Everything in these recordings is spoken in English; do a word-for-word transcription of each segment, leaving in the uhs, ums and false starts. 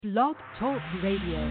Blog Talk Radio.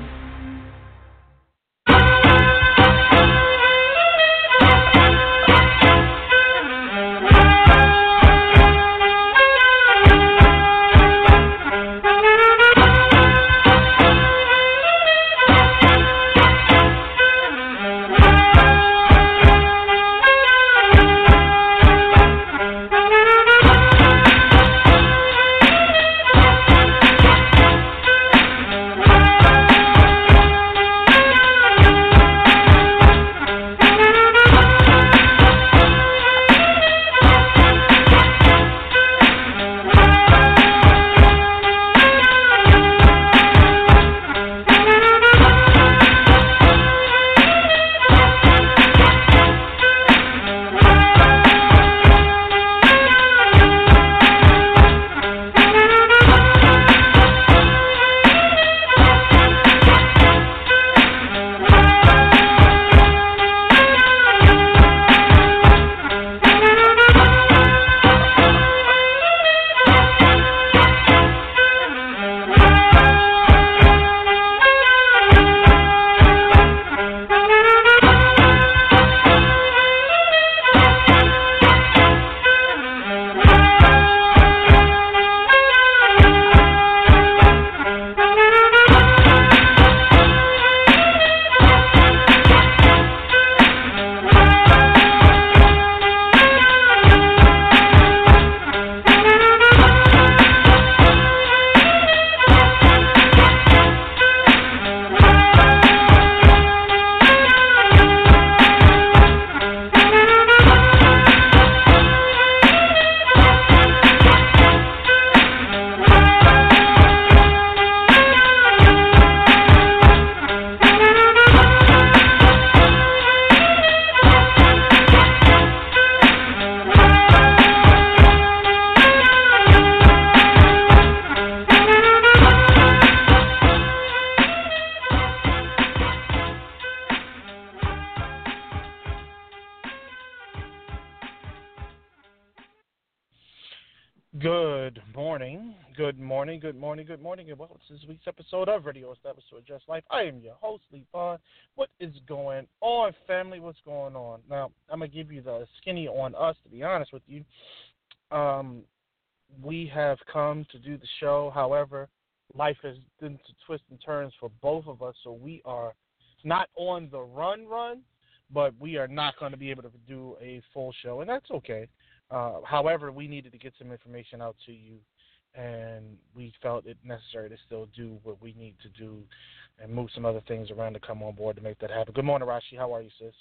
Good morning, good morning, good morning, good morning, and welcome to this week's episode of Radio Established to Adjust Life. I am your host, Lee Vaughn. What is going on, family? What's going on? Now, I'm going to give you the skinny on us, to be honest with you. Um, we have come to do the show. However, life has been to twists and turns for both of us, so we are not on the run run, but we are not going to be able to do a full show, and that's okay. Uh, however, we needed to get some information out to you, and we felt it necessary to still do what we need to do and move some other things around to come on board to make that happen. Good morning, Rashi. How are you, sis?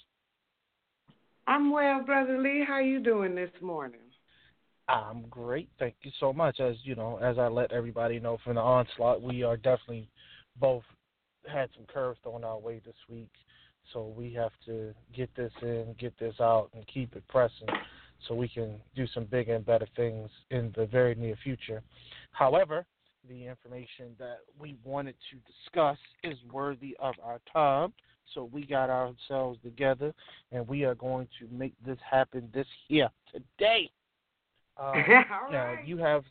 I'm well, Brother Lee. How you doing this morning? I'm great. Thank you so much. As you know, as I let everybody know from the onslaught, we are definitely both had some curves thrown our way this week, so we have to get this in, get this out, and keep it pressing, so we can do some bigger and better things in the very near future. However, the information that we wanted to discuss is worthy of our time, so we got ourselves together, and we are going to make this happen this year, today. Um, All now, right. you have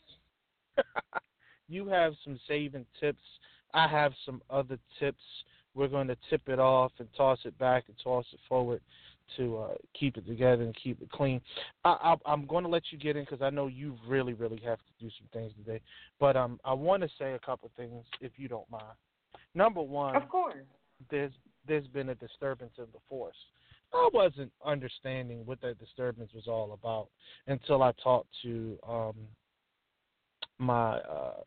you have some saving tips. I have some other tips. We're going to tip it off and toss it back and toss it forward to uh, keep it together and keep it clean. I, I, I'm going to let you get in because I know you really, really have to do some things today. But um, I want to say a couple things, if you don't mind. Number one, Of course. there's there's been a disturbance in the force. I wasn't understanding what that disturbance was all about until I talked to um, my uh,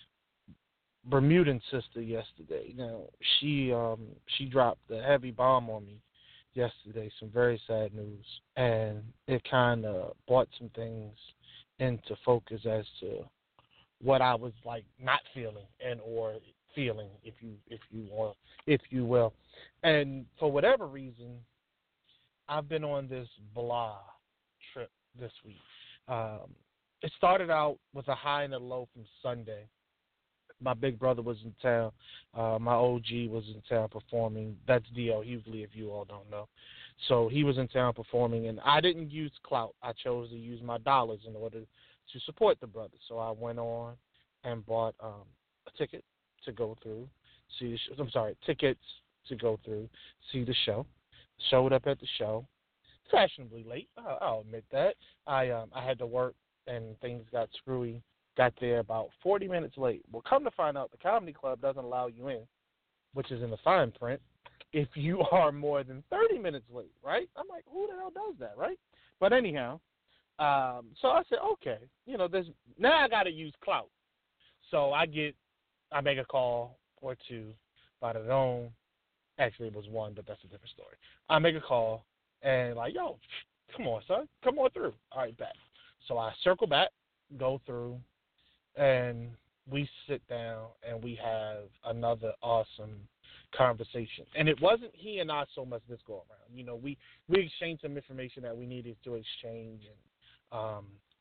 Bermudan sister yesterday. Now, she um, she dropped a heavy bomb on me yesterday, some very sad news, and it kind of brought some things into focus as to what I was like not feeling and or feeling, if you if you or if you will. And for whatever reason, I've been on this blah trip this week. Um, it started out with a high and a low from Sunday. My big brother was in town. Uh, my O G was in town performing. That's D L Hughley, if you all don't know. So he was in town performing, and I didn't use clout. I chose to use my dollars in order to support the brother. So I went on and bought um, a ticket to go through, see the sh- I'm sorry, tickets to go through, see the show. Showed up at the show, fashionably late. I'll, I'll admit that. I um I had to work and things got screwy. Got there about forty minutes late. Well, come to find out, the comedy club doesn't allow you in, which is in the fine print, if you are more than thirty minutes late, right? I'm like, who the hell does that, right? But anyhow, um, so I said, okay, you know, there's now I got to use clout. So I get, I make a call or two, by the own. Actually, it was one, but that's a different story. I make a call and like, yo, come on, son, come on through. All right, back. So I circle back, go through, and we sit down and we have another awesome conversation. And it wasn't he and I so much this go around. You know, we, we exchanged some information that we needed to exchange and um,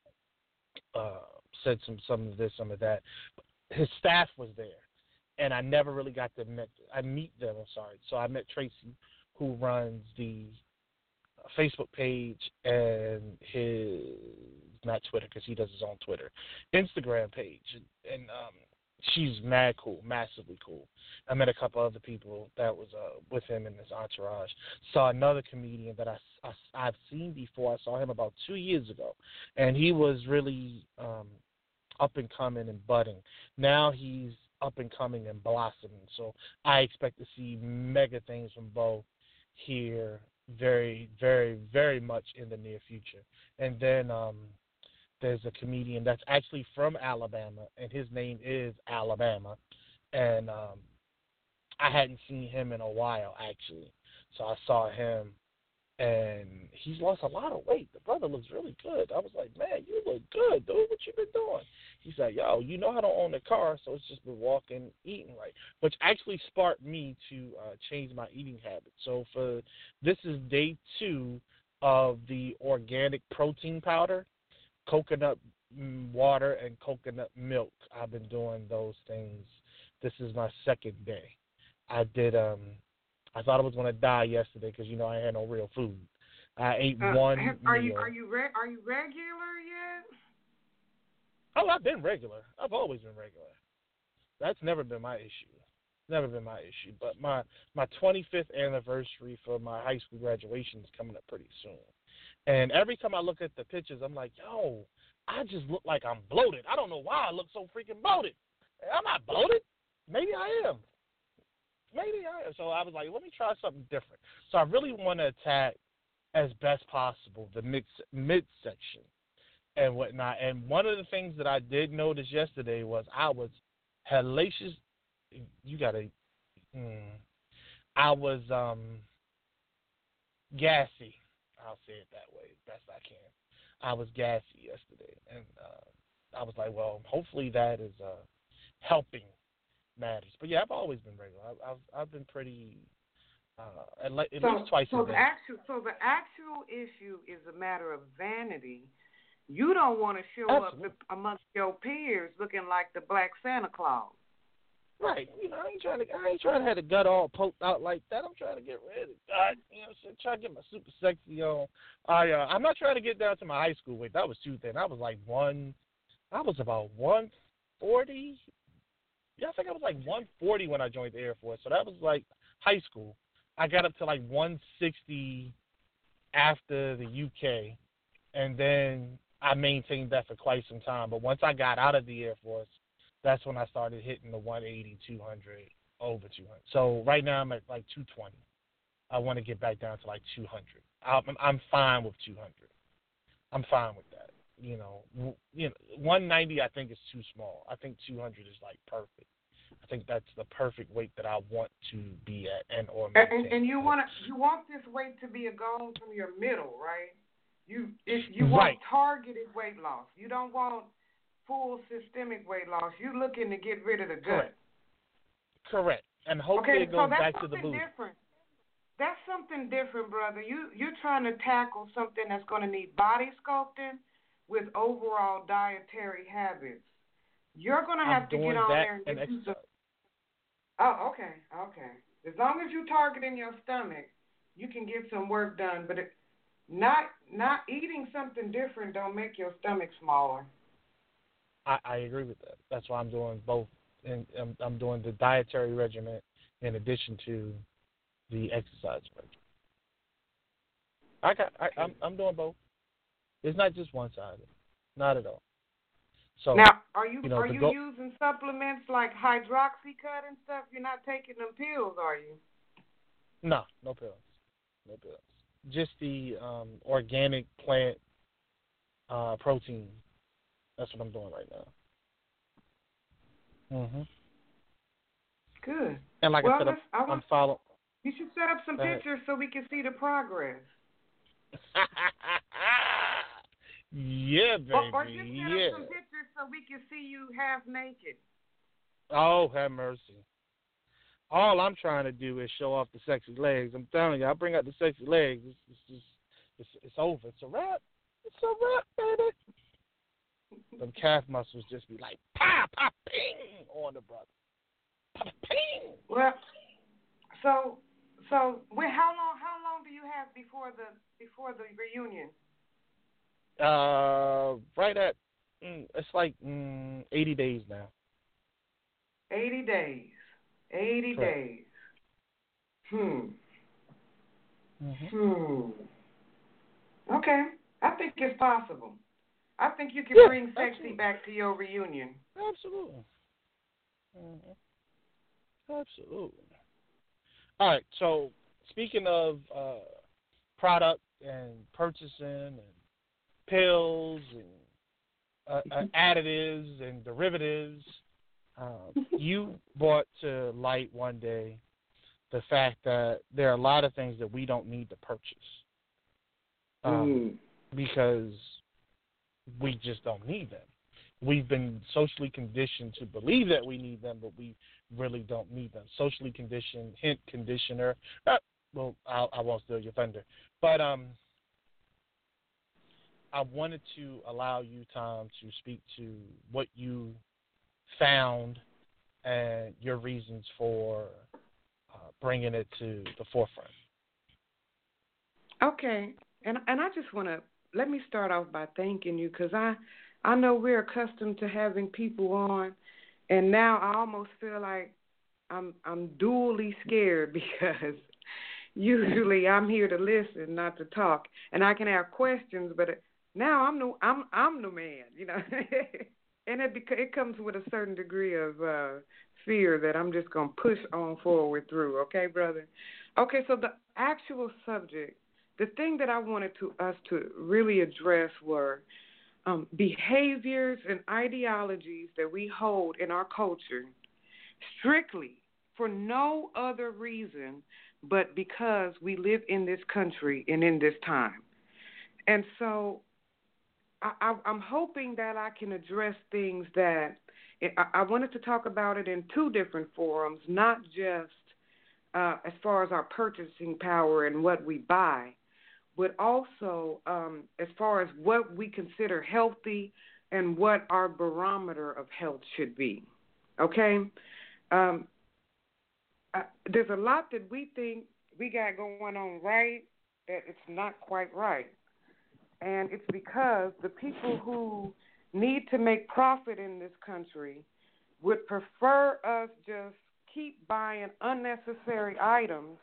uh, said some some of this, some of that. His staff was there, and I never really got to meet. I meet them. I'm sorry. So I met Tracy, who runs the Facebook page and his not Twitter because he does his own Twitter, Instagram page, and, and um, she's mad cool, massively cool. I met a couple other people that was uh, with him in his entourage. Saw another comedian that I, I I've seen before. I saw him about two years ago, and he was really um, up and coming and budding. Now he's up and coming and blossoming. So I expect to see mega things from Bo here very, very, very much in the near future. And then um, there's a comedian that's actually from Alabama, and his name is Alabama. And um, I hadn't seen him in a while, actually. So I saw him, and he's lost a lot of weight. The brother looks really good. I was like, man, you look good, dude. What you been doing? He's like, yo, you know I don't own a car, so it's just been walking, eating right, which actually sparked me to uh, change my eating habits. So for this is day two of the organic protein powder, coconut water and coconut milk. I've been doing those things. This is my second day. I did. Um, I thought I was going to die yesterday because you know I had no real food. I ate uh, one have, are meal. you are you re- are you regular yet? Oh, I've been regular. I've always been regular. That's never been my issue. Never been my issue. But my my twenty-fifth anniversary for my high school graduation is coming up pretty soon. And every time I look at the pictures, I'm like, yo, I just look like I'm bloated. I don't know why I look so freaking bloated. I'm not bloated. Maybe I am. Maybe I am. So I was like, let me try something different. So I really want to attack as best possible the mid midsection and whatnot. And one of the things that I did notice yesterday was I was hellacious. You gotta. Mm, I was um gassy. I'll say it that way, best I can. I was gassy yesterday, and uh, I was like, well, hopefully that is uh, helping matters. But yeah, I've always been regular. I've I've, I've been pretty uh, at, le- at So, least twice so a the day. actual so the actual issue is a matter of vanity. You don't want to show Absolutely. up amongst your peers looking like the Black Santa Claus. Right. You know, I ain't trying to I ain't trying to have the gut all poked out like that. I'm trying to get rid of gut. You know, so trying to get my super sexy on. I uh, I'm not trying to get down to my high school weight. That was too thin. I was like one. I was about one forty. Yeah, I think I was like one forty when I joined the Air Force. So that was like high school. I got up to like one sixty after the U K, and then I maintained that for quite some time. But once I got out of the Air Force, that's when I started hitting the one eighty, two hundred, over two hundred. So right now I'm at like two twenty. I want to get back down to like two hundred. I'm, I'm fine with two hundred. I'm fine with that. You know, you know, one ninety I think is too small. I think two hundred is like perfect. I think that's the perfect weight that I want to be at and or maintain. And, and you want to, you want this weight to be a goal from your middle, right? You if you want right. targeted weight loss. You don't want full systemic weight loss. You're looking to get rid of the gut. Correct. Correct. And hopefully okay, it goes so that's back to the something booty. different. That's something different, brother. You you're trying to tackle something that's going to need body sculpting with overall dietary habits. You're going to have I'm to doing get on that there and and get you some. exercise. Oh, okay, okay. As long as you're targeting your stomach, you can get some work done. But it, not not eating something different don't make your stomach smaller. I, I agree with that. That's why I'm doing both and I'm, I'm doing the dietary regimen in addition to the exercise regimen. I got, I, I'm, I'm doing both. It's not just one sided, not at all. So now, are you, you know, are you go- using supplements like hydroxycut and stuff? You're not taking them pills, are you? No, no pills, no pills. Just the um, organic plant uh, protein. That's what I'm doing right now. Mhm. Good. And like well, I said, I'm, I I'm want, following. you should set up some pictures so we can see the progress. Yeah, baby. Or, or just set yeah. up some pictures so we can see you half naked. Oh, have mercy. All I'm trying to do is show off the sexy legs. I'm telling you, I bring out the sexy legs. It's, it's just, it's, it's over. It's a wrap. It's a wrap, baby. Them calf muscles just be like, pop, pop, ping, on the brother. Pop, ping. Well, so, so, when, how long, how long do you have before the, before the reunion? Uh, right at, mm, it's like mm, eighty days now. Eighty days. Eighty Correct. days. Hmm. Mm-hmm. Hmm. Okay. I think it's possible. I think you can Yeah, bring sexy absolutely. back to your reunion. Absolutely. Mm-hmm. Absolutely. All right. So speaking of uh, product and purchasing and pills and uh, uh, additives and derivatives, uh, you brought to light one day the fact that there are a lot of things that we don't need to purchase um, mm. because we just don't need them. We've been socially conditioned to believe that we need them, but we really don't need them. Socially conditioned, hint, conditioner. Uh, well, I'll, I won't steal your thunder. But um, I wanted to allow you time to speak to what you found and your reasons for uh, bringing it to the forefront. Okay. And and I just want to, let me start off by thanking you because I, I know we're accustomed to having people on, and now I almost feel like I'm I'm dually scared because usually I'm here to listen, not to talk, and I can have questions, but now I'm the I'm I'm the man, you know, and it beca- it comes with a certain degree of uh, fear that I'm just gonna push on forward through. Okay, brother. Okay, so the actual subject, the thing that I wanted to us to really address were um, behaviors and ideologies that we hold in our culture strictly for no other reason but because we live in this country and in this time. And so I, I, I'm hoping that I can address things that I, I wanted to talk about it in two different forums, not just uh, as far as our purchasing power and what we buy, but also um, as far as what we consider healthy and what our barometer of health should be. Okay? Um, uh, there's a lot that we think we got going on right that it's not quite right. And it's because the people who need to make profit in this country would prefer us just keep buying unnecessary items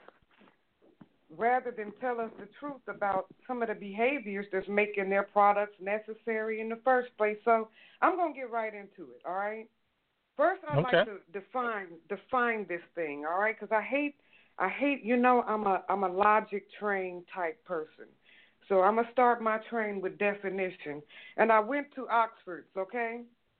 rather than tell us the truth about some of the behaviors that's making their products necessary in the first place. So I'm going to get right into it, all right? First, I'd Okay. like to define define this thing, all right? Because I hate, I hate, you know, I'm a I'm a logic train type person. So I'm going to start my train with definition. And I went to Oxford's, okay?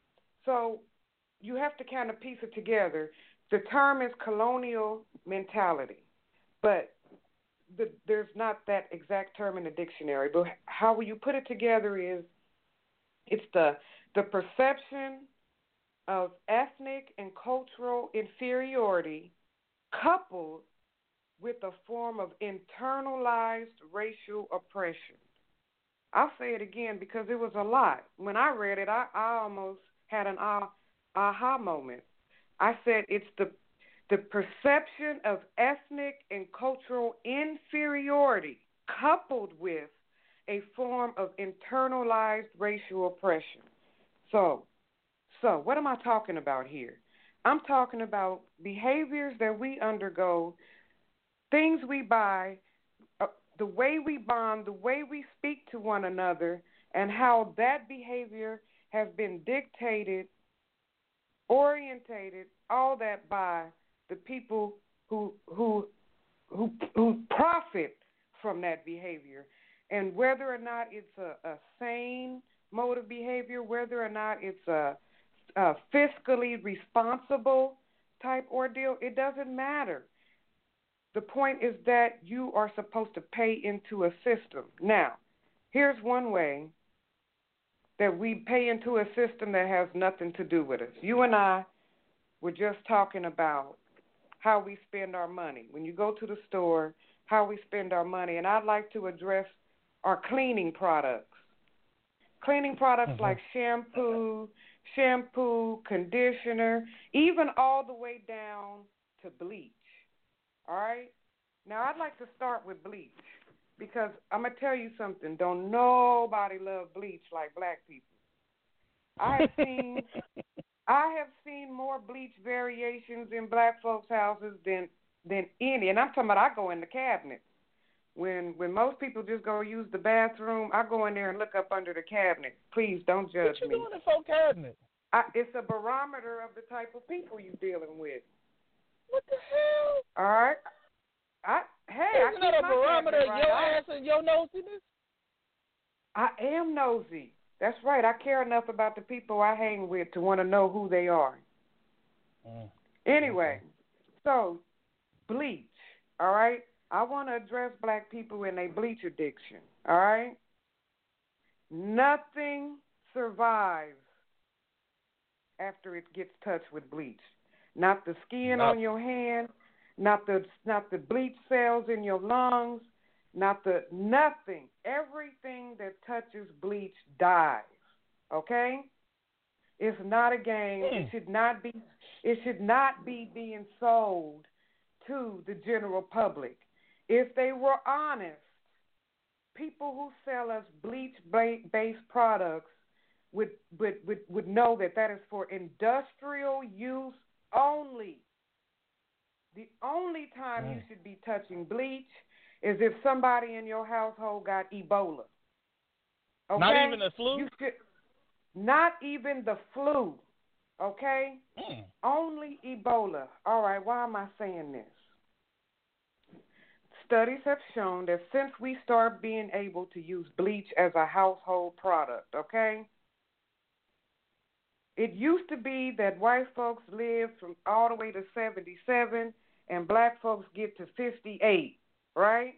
So you have to kind of piece it together. The term is colonial mentality, but the, there's not that exact term in the dictionary. But how you put it together is it's the the perception of ethnic and cultural inferiority coupled with a form of internalized racial oppression. I'll say it again because it was a lot. When I read it, I, I almost had an ah, aha moment. I said it's the the perception of ethnic and cultural inferiority coupled with a form of internalized racial oppression. So, so what am I talking about here? I'm talking about behaviors that we undergo, things we buy, uh, the way we bond, the way we speak to one another, and how that behavior has been dictated, orientated, all that by the people who who who who profit from that behavior. And whether or not it's a, a sane mode of behavior, whether or not it's a, a fiscally responsible type ordeal, it doesn't matter. The point is that you are supposed to pay into a system. Now, here's one way that we pay into a system that has nothing to do with us. You and I were just talking about how we spend our money. When you go to the store, how we spend our money. And I'd like to address our cleaning products. Cleaning products mm-hmm. like shampoo, shampoo, conditioner, even all the way down to bleach. All right? Now, I'd like to start with bleach because I'm going to tell you something. Don't nobody love bleach like black people. I have seen I have seen more bleach variations in black folks' houses than than any. And I'm talking about I go in the cabinets. When when most people just go use the bathroom, I go in there and look up under the cabinet. Please don't judge me. What you me. doing in folk cabinet? I, it's a barometer of the type of people you're dealing with. What the hell? All right. I hey, Isn't I that a barometer of right your out. ass and your nosiness? I am nosy. That's right. I care enough about the people I hang with to want to know who they are. Mm. Anyway, okay. So bleach. All right. I want to address black people in their bleach addiction, all right? Nothing survives after it gets touched with bleach. Not the skin Nothing. on your hand, not the not the bleach cells in your lungs, not the nothing. Everything that touches bleach dies, okay? It's not a game. Mm. It should not be it should not be being sold to the general public. If they were honest, people who sell us bleach-based products would, would, would, would know that that is for industrial use only. The only time mm. you should be touching bleach is if somebody in your household got Ebola. Okay? Not even the flu? You should, not even the flu. Okay? Mm. Only Ebola. All right, why am I saying this? Studies have shown that since we start being able to use bleach as a household product, okay, it used to be that white folks lived from all the way to seventy-seven and black folks get to fifty-eight, right?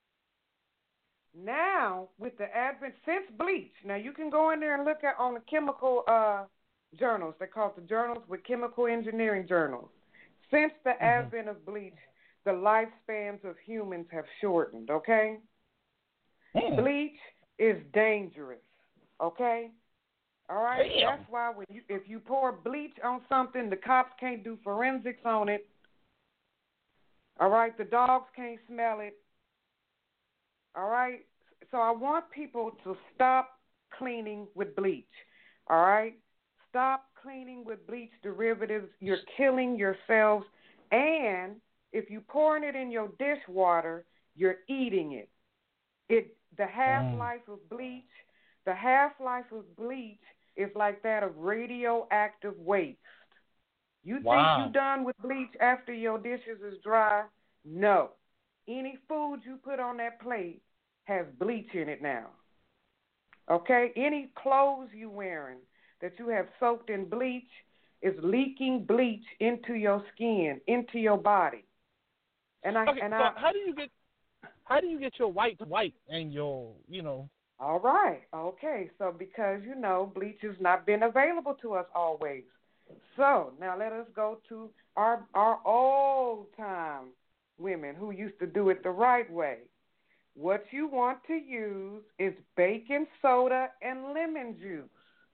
Now, with the advent, since bleach, now you can go in there and look at on the chemical uh, journals, they're called the journals with chemical engineering journals. Since the mm-hmm. advent of bleach, the lifespans of humans have shortened, okay? Mm. Bleach is dangerous, okay? All right? Damn. That's why when you, if you pour bleach on something, the cops can't do forensics on it. All right? The dogs can't smell it. All right? So I want people to stop cleaning with bleach, all right? Stop cleaning with bleach derivatives. You're killing yourselves, and if you're pouring it in your dishwater, you're eating it. It the half-life mm. of bleach, the half-life of bleach is like that of radioactive waste. You wow. think you're done with bleach after your dishes is dry? No. Any food you put on that plate has bleach in it now. Okay? Any clothes you wearing that you have soaked in bleach is leaking bleach into your skin, into your body. And I okay, and so I how do you get how do you get your white white and your you know? All right, okay. So because you know bleach has not been available to us always. So now let us go to our our old time women who used to do it the right way. What you want to use is baking soda and lemon juice.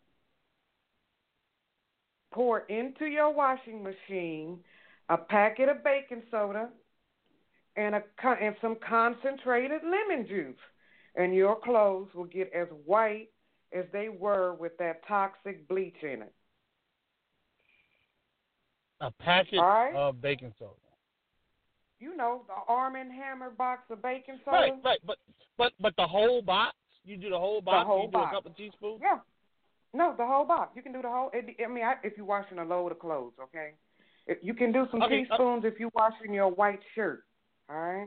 Pour into your washing machine a packet of baking soda and a and some concentrated lemon juice, and your clothes will get as white as they were with that toxic bleach in it. A packet All right? of baking soda. You know, the Arm and Hammer box of baking soda. Right, right, but but but the whole box. You do the whole box. The whole you do box. a couple teaspoons. Yeah. No, the whole box. You can do the whole. It, I mean, I, if you're washing a load of clothes, okay. If you can do some Okay, teaspoons uh, if you're washing your white shirt. All right.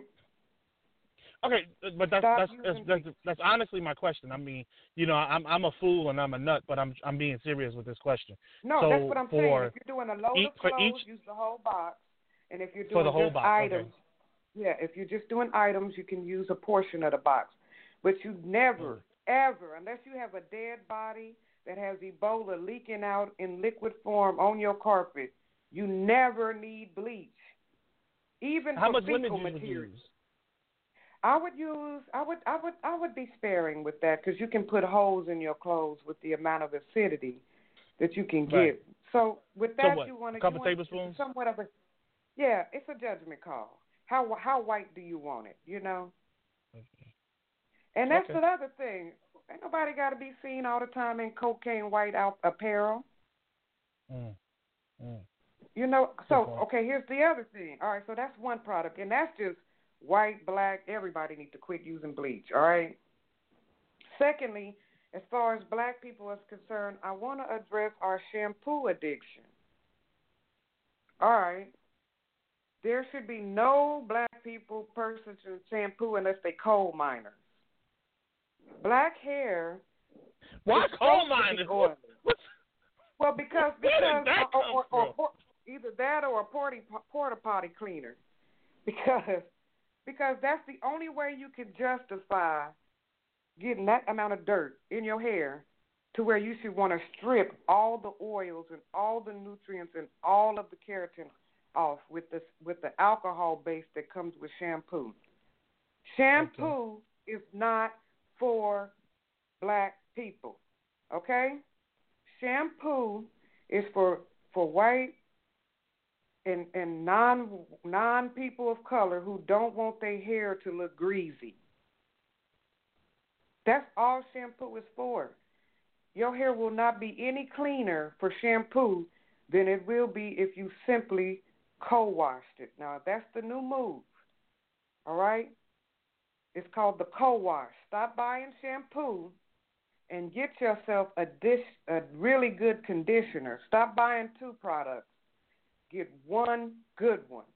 Okay, but that's Stop that's that's, that's that's honestly my question. I mean, you know, I'm I'm a fool and I'm a nut, but I'm I'm being serious with this question. No, so that's what I'm saying. If you're doing a load each, of clothes, each, use the whole box. And if you're for doing the whole just box, items, okay. yeah, if you're just doing items, you can use a portion of the box. But you never, mm. ever, unless you have a dead body that has Ebola leaking out in liquid form on your carpet, you never need bleach. Even How for much fecal lemon juice material. would you use? I would use, I would, I would, I would be sparing with that because you can put holes in your clothes with the amount of acidity that you can right. give. So with that, so what? you want to, a couple you tablespoons. Somewhat of a, yeah, it's a judgment call. How how white do you want it? You know. Okay. And that's okay. the other thing. Ain't nobody got to be seen all the time in cocaine white out apparel. Mm. Mm. You know. So okay, here's the other thing. All right, so that's one product, and that's just white, black. Everybody needs to quit using bleach. All right. Secondly, as far as black people is concerned, I want to address our shampoo addiction. All right. There should be no black people purchasing shampoo unless they coal miners. Black hair. Why coal miners? What, well, because because that or, or, or, or either that or a porta porta potty cleaner, because because that's the only way you can justify getting that amount of dirt in your hair to where you should want to strip all the oils and all the nutrients and all of the keratin off with the with the alcohol base that comes with shampoo. Shampoo okay. is not for black people, okay? Shampoo is for for white and and non non people of color who don't want their hair to look greasy. That's all shampoo is for. Your hair will not be any cleaner for shampoo than it will be if you simply co-washed it. Now, that's the new move, all right? It's called the co-wash. Stop buying shampoo and get yourself a dish, a really good conditioner. Stop buying two products. Get one good one.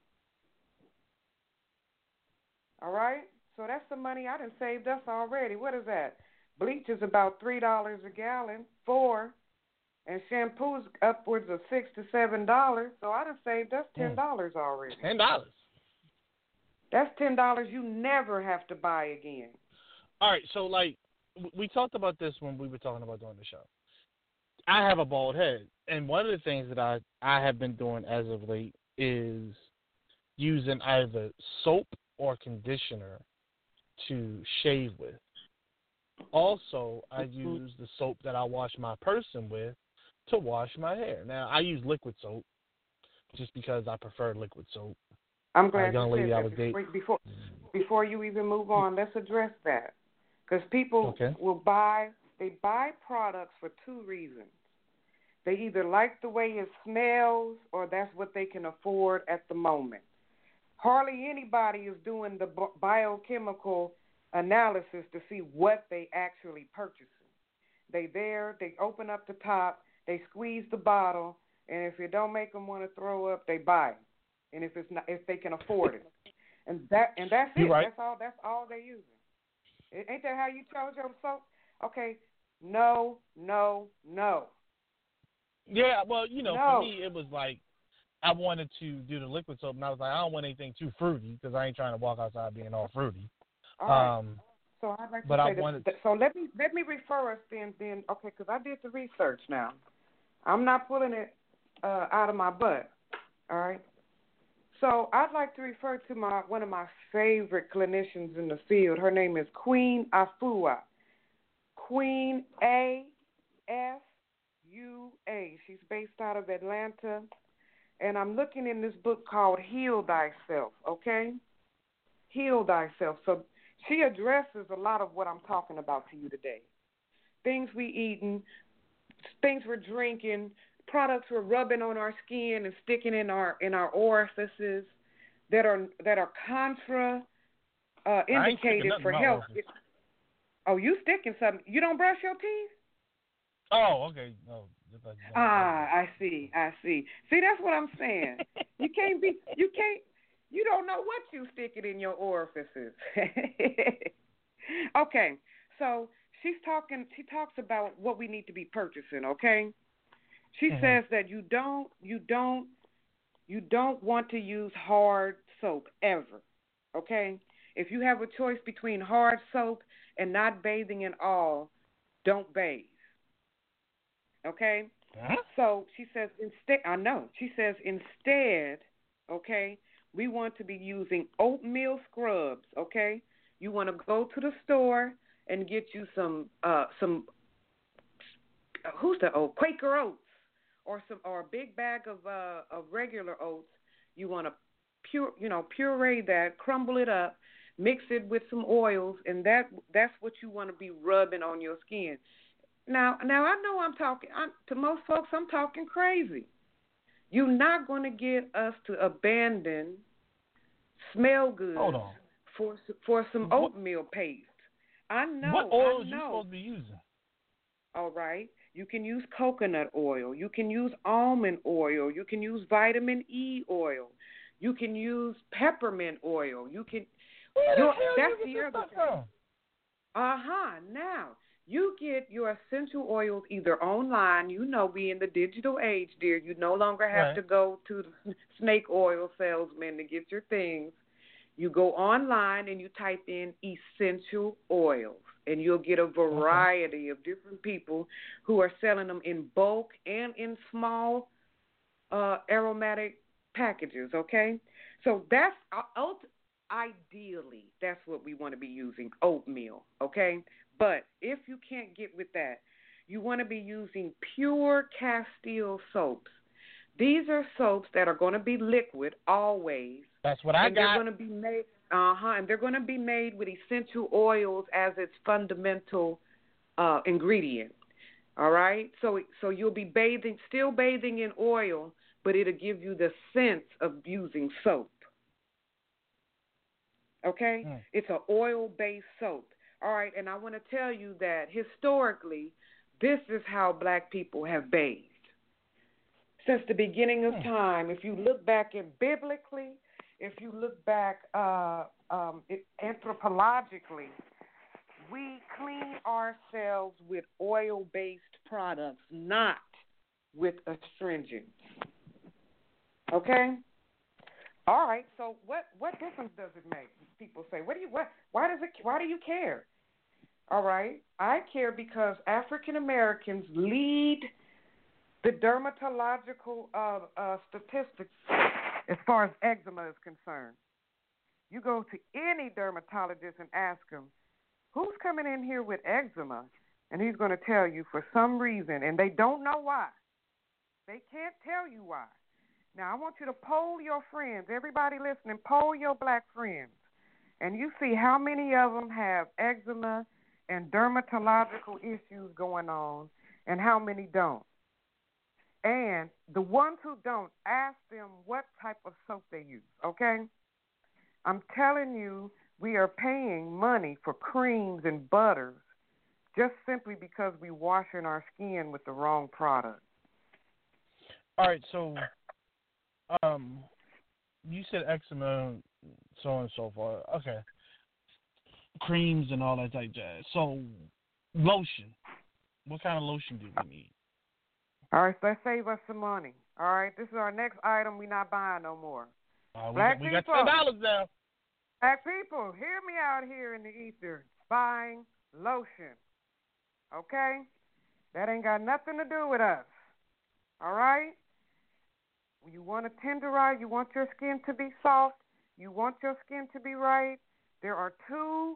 All right? So that's the money I done saved us already. What is that? Bleach is about three dollars a gallon, four, and shampoo's upwards of six to seven dollars. So I done saved us ten dollars already. Ten dollars. That's ten dollars you never have to buy again. All right, so like we talked about this when we were talking about doing the show. I have a bald head, and one of the things that I, I have been doing as of late is using either soap or conditioner to shave with. Also, I use the soap that I wash my person with to wash my hair. Now, I use liquid soap just because I prefer liquid soap. I'm glad young you lady said I that. was dating. Before, before you even move on, let's address that. Because people okay. will buy, they buy products for two reasons. They either like the way it smells or that's what they can afford at the moment. Hardly anybody is doing the biochemical analysis to see what they actually purchasing. They there, they open up the top, they squeeze the bottle, and if it don't make them want to throw up, they buy it. And if it's not, if they can afford it, and that and that's it. Right. That's all. That's all they using. Ain't that how you chose your soap? Okay, no, no, no. Yeah, well, you know, no. for me, it was like I wanted to do the liquid soap, and I was like, I don't want anything too fruity because I ain't trying to walk outside being all fruity. All right. Um, so I'd like to but say I that, wanted. that, so let me let me refer us then then okay because I did the research now. I'm not pulling it uh, out of my butt. All right. So I'd like to refer to my one of my favorite clinicians in the field. Her name is Queen Afua. Queen A F U A. She's based out of Atlanta. And I'm looking in this book called Heal Thyself, okay? Heal Thyself. So she addresses a lot of what I'm talking about to you today. Things we eating, things we're drinking, products we're rubbing on our skin and sticking in our in our orifices that are that are contra uh, indicated for health. Oh, you sticking something? You don't brush your teeth? Oh, okay. No. Ah, I see. I see. See, that's what I'm saying. You can't be. You can't. You don't know what you sticking in your orifices. Okay, so she's talking. She talks about what we need to be purchasing. Okay, she mm-hmm. says that you don't. You don't. You don't want to use hard soap ever. Okay, if you have a choice between hard soap and not bathing at all, don't bathe. Okay? Huh? So she says instead, I know, she says instead, okay, we want to be using oatmeal scrubs, okay? You want to go to the store and get you some, uh, some, who's the oat? Quaker oats or some, or a big bag of, uh, of regular oats. You want to pure, you know, puree that, crumble it up, mix it with some oils, and that that's what you want to be rubbing on your skin. Now, now I know I'm talking I'm, to most folks. I'm talking crazy. You're not going to get us to abandon smell goods for for some what, oatmeal paste. I know. What oil I are know. you supposed to be using? All right. You can use coconut oil. You can use almond oil. You can use vitamin E oil. You can use peppermint oil. You can. Where the your, hell that's you the get other this stuff from? Uh huh. Now. You get your essential oils either online. You know, we in the digital age, dear. You no longer have right. to go to the snake oil salesman to get your things. You go online and you type in essential oils, and you'll get a variety okay. of different people who are selling them in bulk and in small uh, aromatic packages, okay? So that's, uh, ideally, that's what we want to be using, oatmeal, okay? But if you can't get with that, you want to be using pure Castile soaps. These are soaps that are going to be liquid always. That's what I and got. They're going to be made, uh-huh, and they're going to be made with essential oils as its fundamental uh, ingredient. All right? So so you'll be bathing, still bathing in oil, but it'll give you the sense of using soap. Okay? Mm. It's an oil-based soap. All right, and I want to tell you that historically, this is how black people have bathed. Since the beginning of time, if you look back at biblically, if you look back uh, um, it, anthropologically, we clean ourselves with oil-based products, not with astringents. Okay? All right, so what, what difference does it make? People say, what do you what why does it why do you care? All right. I care because African Americans lead the dermatological uh, uh, statistics as far as eczema is concerned. You go to any dermatologist and ask him, who's coming in here with eczema? And he's going to tell you for some reason, and they don't know why. They can't tell you why. Now, I want you to poll your friends. Everybody listening, poll your black friends. And you see how many of them have eczema and dermatological issues going on and how many don't. And the ones who don't, ask them what type of soap they use, okay? I'm telling you, we are paying money for creams and butters just simply because we're washing our skin with the wrong product. All right, so um, you said eczema, so on and so forth. Okay. Creams and all that type of jazz. So, lotion. What kind of lotion do we need? All right, so let's save us some money. All right, this is our next item. We're not buying no more. Uh, we Black got, we people, got ten dollars now. Black people, hear me out here in the ether. Buying lotion. Okay? That ain't got nothing to do with us. All right? You want to tenderize, you want your skin to be soft, you want your skin to be right. There are two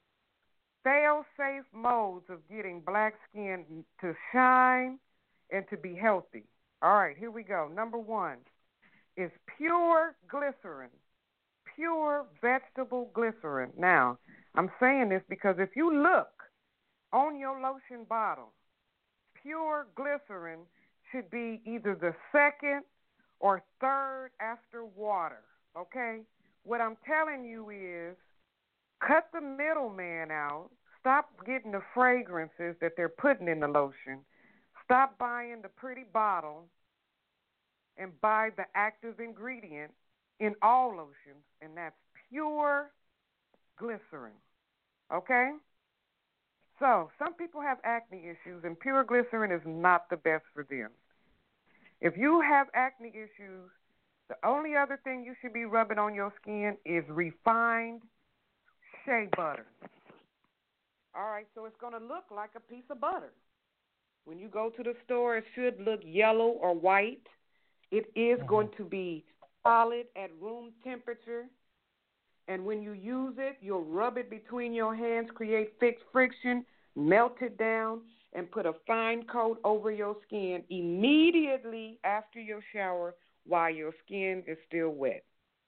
fail-safe modes of getting black skin to shine and to be healthy. All right, here we go. Number one is pure glycerin, pure vegetable glycerin. Now, I'm saying this because if you look on your lotion bottle, pure glycerin should be either the second or third after water, okay? What I'm telling you is cut the middleman out. Stop getting the fragrances that they're putting in the lotion. Stop buying the pretty bottle and buy the active ingredient in all lotions, and that's pure glycerin, okay? So some people have acne issues, and pure glycerin is not the best for them. If you have acne issues, the only other thing you should be rubbing on your skin is refined shea butter. All right, so it's going to look like a piece of butter. When you go to the store, it should look yellow or white. It is mm-hmm. going to be solid at room temperature. And when you use it, you'll rub it between your hands, create fixed friction, melt it down, and put a fine coat over your skin immediately after your shower while your skin is still wet.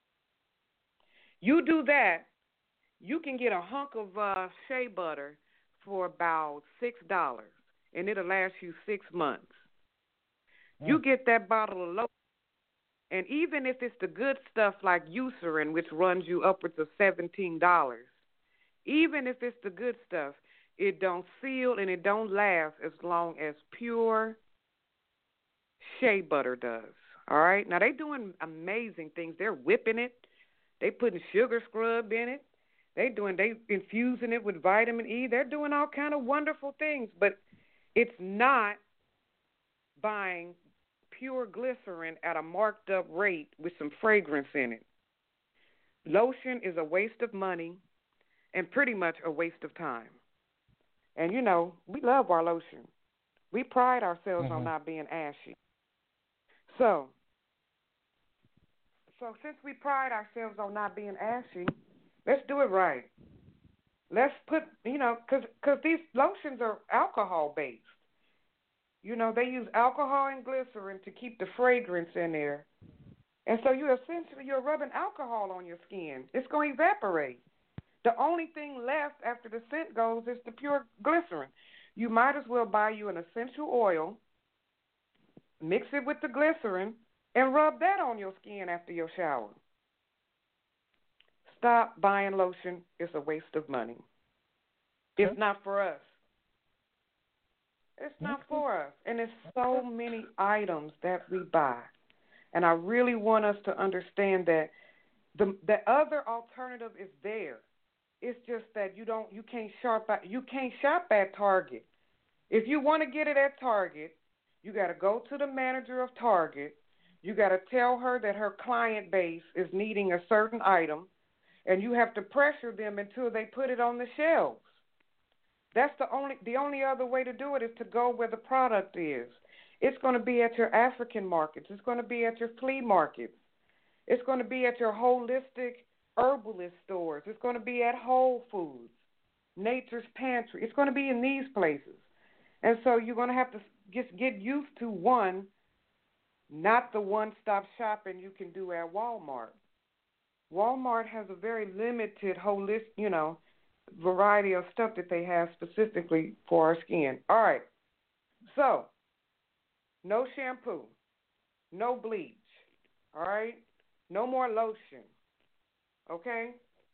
You do that, you can get a hunk of uh, shea butter for about six dollars, and it'll last you six months. Mm. You get that bottle of lotion, and even if it's the good stuff like Eucerin, which runs you upwards of seventeen dollars, even if it's the good stuff, it don't seal and it don't last as long as pure shea butter does. All right? Now, they're doing amazing things. They're whipping it. They putting sugar scrub in it. They doing they infusing it with vitamin E. They're doing all kind of wonderful things, but it's not buying pure glycerin at a marked up rate with some fragrance in it. Lotion is a waste of money and pretty much a waste of time. And, you know, we love our lotion. We pride ourselves mm-hmm. on not being ashy. So, so since we pride ourselves on not being ashy, let's do it right. Let's put, you know, because cause these lotions are alcohol-based. You know, they use alcohol and glycerin to keep the fragrance in there. And so you essentially, you're rubbing alcohol on your skin. It's going to evaporate. The only thing left after the scent goes is the pure glycerin. You might as well buy you an essential oil, mix it with the glycerin, and rub that on your skin after your shower. Stop buying lotion. It's a waste of money. It's not for us. It's not for us. And there's so many items that we buy. And I really want us to understand that the the other alternative is there. It's just that you don't you can't shop at you can't shop at Target. If you want to get it at Target, you got to go to the manager of Target. You got to tell her that her client base is needing a certain item, and you have to pressure them until they put it on the shelves. That's the only the only other way to do it is to go where the product is. It's going to be at your African markets. It's going to be at your flea markets. It's going to be at your holistic herbalist stores. It's going to be at Whole Foods, Nature's Pantry. It's going to be in these places. And so you're going to have to just get used to one, not the one-stop shopping you can do at Walmart. Walmart has a very limited holistic, you know, variety of stuff that they have specifically for our skin. All right. So, no shampoo, no bleach, all right? No more lotion, okay?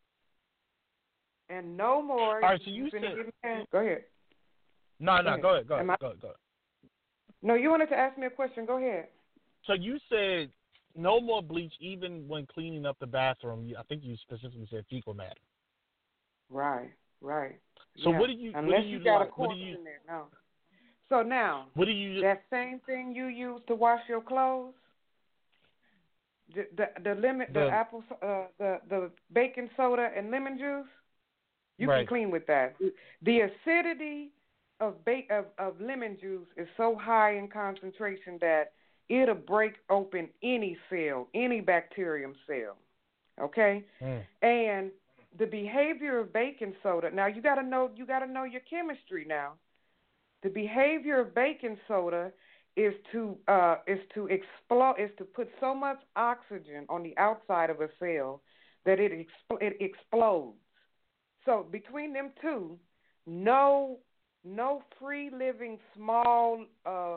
And no more. All right, so you said. Go ahead. No, no, go ahead. Go ahead. Go ahead. Go ahead. Go ahead. No, you wanted to ask me a question. Go ahead. So you said no more bleach even when cleaning up the bathroom. I think you specifically said fecal matter. Right, right. So yeah. what do you? Unless what do you, you got like, a corpse you, in there, no. So now, what do you? That same thing you use to wash your clothes, the the, the lemon, the, the apple, uh, the the baking soda and lemon juice, you right. can clean with that. The acidity of ba- of of lemon juice is so high in concentration that it'll break open any cell, any bacterium cell. Okay, mm. and the behavior of baking soda. Now you got to know you got to know your chemistry now. The behavior of baking soda is to uh, is to explode is to put so much oxygen on the outside of a cell that it expl- it explodes. So between them two, no no free living small uh,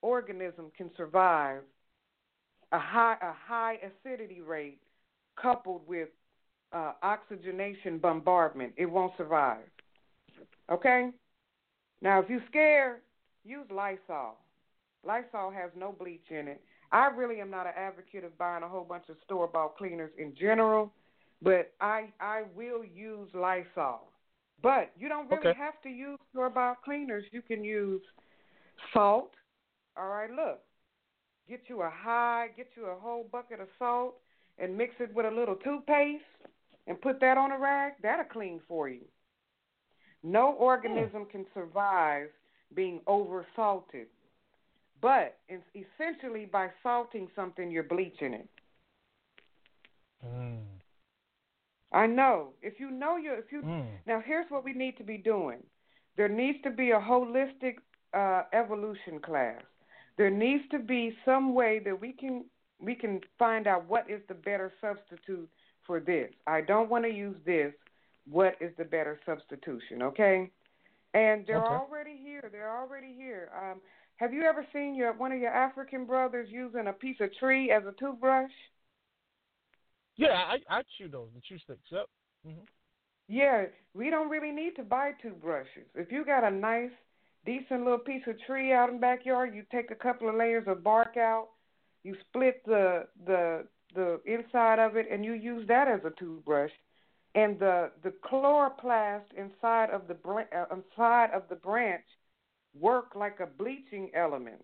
organism can survive a high a high acidity rate coupled with uh, oxygenation bombardment. It won't survive. Okay? Now, if you're scared, use Lysol. Lysol has no bleach in it. I really am not an advocate of buying a whole bunch of store-bought cleaners in general, but I I will use Lysol. But you don't really Okay. have to use store-bought cleaners. You can use salt. All right, look. Get you a high, get you a whole bucket of salt and mix it with a little toothpaste and put that on a rag. That'll clean for you. No organism can survive being over salted. But it's essentially by salting something, you're bleaching it. Mm. I know. If you know your, if you Mm. now, here's what we need to be doing. There needs to be a holistic uh, evolution class. There needs to be some way that we can we can find out what is the better substitute for this. I don't want to use this. What is the better substitution? Okay, and they're Okay. already here. They're already here. Um, have you ever seen your one of your African brothers using a piece of tree as a toothbrush? Yeah, I I chew those, the chew sticks. Yep. Mm-hmm. Yeah, we don't really need to buy toothbrushes. If you got a nice, decent little piece of tree out in the backyard, you take a couple of layers of bark out, you split the the the inside of it, and you use that as a toothbrush. And the the chloroplast inside of the br- uh, inside of the branch work like a bleaching element.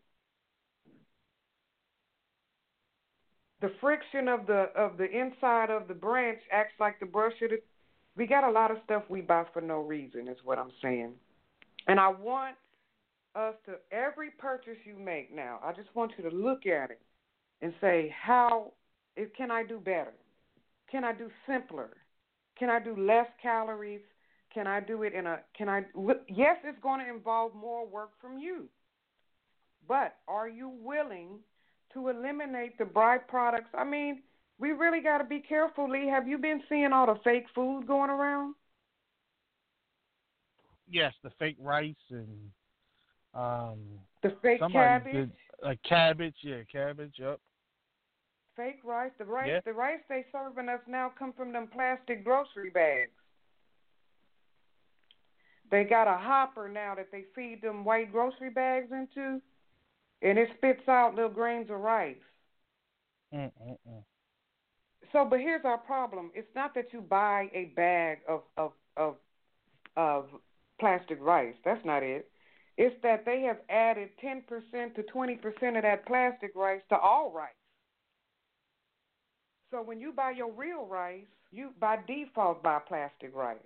The friction of the of the inside of the branch acts like the brush of the. We got a lot of stuff we buy for no reason, is what I'm saying. And I want us to, every purchase you make now, I just want you to look at it and say, how, if, can I do better? Can I do simpler? Can I do less calories? Can I do it in a, can I, yes, it's going to involve more work from you. But are you willing to eliminate the byproducts? I mean, we really got to be careful, Lee. Have you been seeing all the fake food going around? Yes, the fake rice and um The fake somebody cabbage? did like cabbage, yeah, cabbage, yep. Fake rice. The rice Yeah. the rice they serving us now come from them plastic grocery bags. They got a hopper now that they feed them white grocery bags into, and it spits out little grains of rice. Mm-mm-mm. So, but here's our problem. It's not that you buy a bag of, of, of, of plastic rice. That's not it. It's that they have added ten percent to twenty percent of that plastic rice to all rice. So when you buy your real rice, you by default buy plastic rice.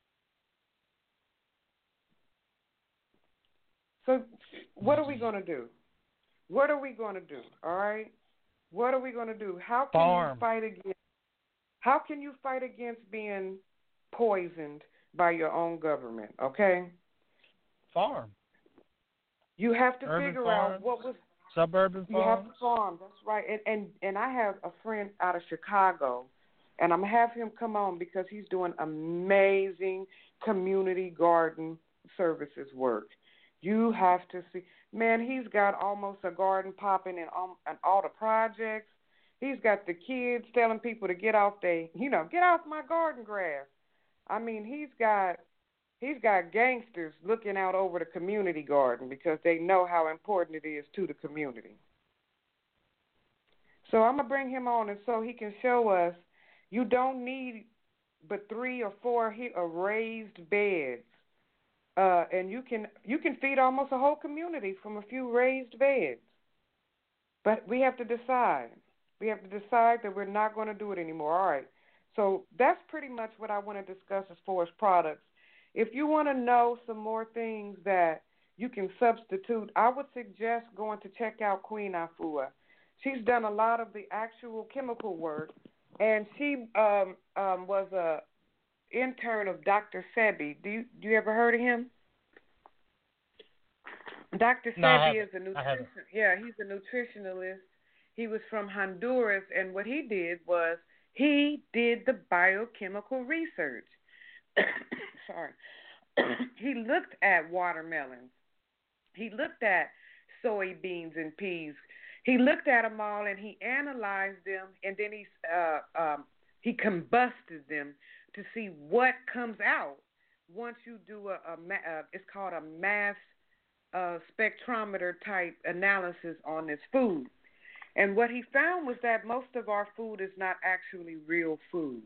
So what are we going to do? What are we going to do? All right? What are we going to do? How can Farm. you fight against How can you fight against being poisoned by your own government, okay? Farm. You have to Urban figure farms, out what was suburban you have farms. to farm, that's right. And and and I have a friend out of Chicago, and I'm going to have him come on because he's doing amazing community garden services work. You have to see, man, he's got almost a garden popping in, um, in all the projects. He's got the kids telling people to get off they, you know, get off my garden grass. I mean, he's got he's got gangsters looking out over the community garden because they know how important it is to the community. So I'm gonna bring him on, and so he can show us you don't need but three or four raised beds. Uh, and you can you can feed almost a whole community from a few raised beds. But we have to decide. We have to decide that we're not going to do it anymore. All right. So that's pretty much what I want to discuss as far as products. If you want to know some more things that you can substitute, I would suggest going to check out Queen Afua. She's done a lot of the actual chemical work, and she um, um, was a intern of Doctor Sebi. Do you do you ever heard of him? Doctor No, I Sebi is haven't. a I haven't. nutrition. Yeah, he's a nutritionalist. He was from Honduras, and what he did was he did the biochemical research. Sorry. He looked at watermelons. He looked at soybeans and peas. He looked at them all and he analyzed them, and then he uh, um, he combusted them to see what comes out once you do a, a, a it's called a mass uh, spectrometer type analysis on this food. And what he found was that most of our food is not actually real food.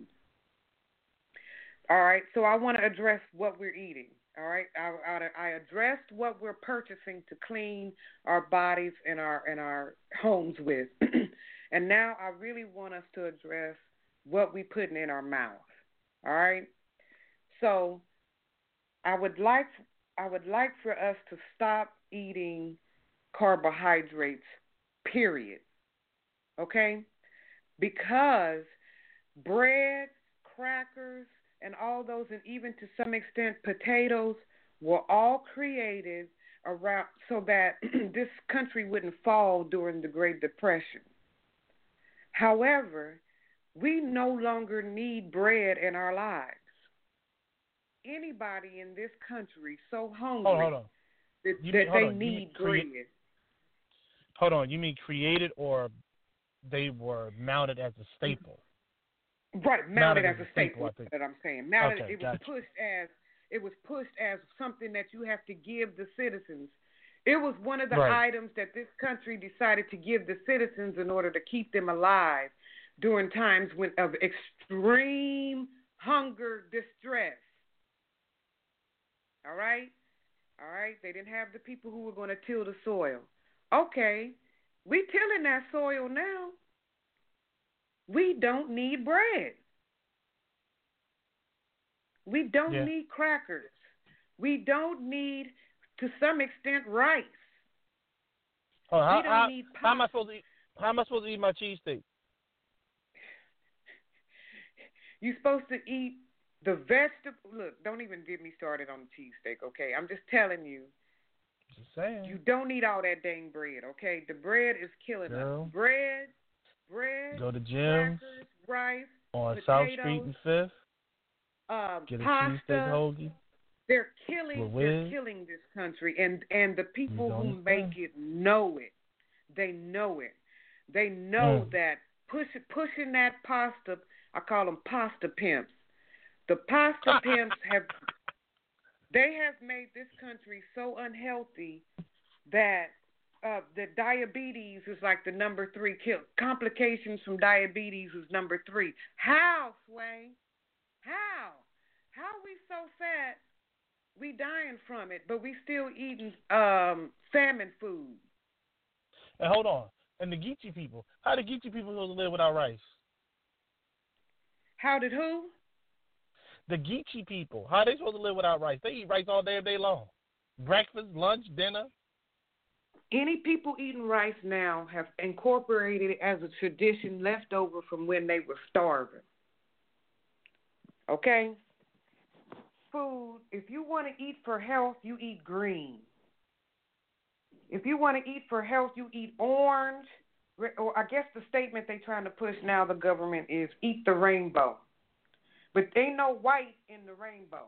All right, so I want to address what we're eating. All right, I, I, I addressed what we're purchasing to clean our bodies and our and our homes with, and now I really want us to address what we're putting in our mouth. All right, so I would like I would like for us to stop eating carbohydrates. Period. Okay, because bread, crackers, and all those, and even to some extent potatoes, were all created around so that this country wouldn't fall during the Great Depression. However, we no longer need bread in our lives. Anybody in this country so hungry hold, hold on. that, You that mean, hold they on. You mean need create- bread. Hold on. You mean created, or they were mounted as a staple? Right, mounted, mounted as a staple. I think. That I'm saying, mounted. Okay, it was gotcha. pushed as it was pushed as something that you have to give the citizens. It was one of the Right. items that this country decided to give the citizens in order to keep them alive during times when of extreme hunger, distress. All right, all right. They didn't have the people who were going to till the soil. Okay, we tilling that soil now. We don't need bread. We don't Yeah. need crackers. We don't need, to some extent, rice. Oh, how, we don't how, need how am I pasta. supposed to eat? How am I supposed to eat my cheesesteak? You're supposed to eat the vegetable. Look, don't even get me started on the cheesesteak, okay? I'm just telling you. Just saying. You don't eat all that dang bread, okay? The bread is killing Girl. us. Bread, bread, Go to gym crackers, rice, on potatoes, South Street and Fifth. um, Get a pasta. cheesesteak hoagie. They're killing. With They're whiz. killing this country, and and the people You who don't make understand. it know it. They know it. They know Mm. that push, pushing that pasta. I call them pasta pimps. The pasta pimps have. They have made this country so unhealthy that uh, the diabetes is like the number three kill. Complications from diabetes is number three. How, Sway? How? How are we so fat? We dying from it, but we still eating um, salmon food. And hold on. And the Geechee people. How the Geechee people supposed to live without rice? How did who? The Geechee people. How are they supposed to live without rice? They eat rice all day, day long. Breakfast, lunch, dinner. Any people eating rice now have incorporated it as a tradition left over from when they were starving. Okay? Food, if you want to eat for health, you eat green. If you want to eat for health, you eat orange. Or I guess the statement they're trying to push now, the government, is eat the rainbow. But ain't no white in the rainbow.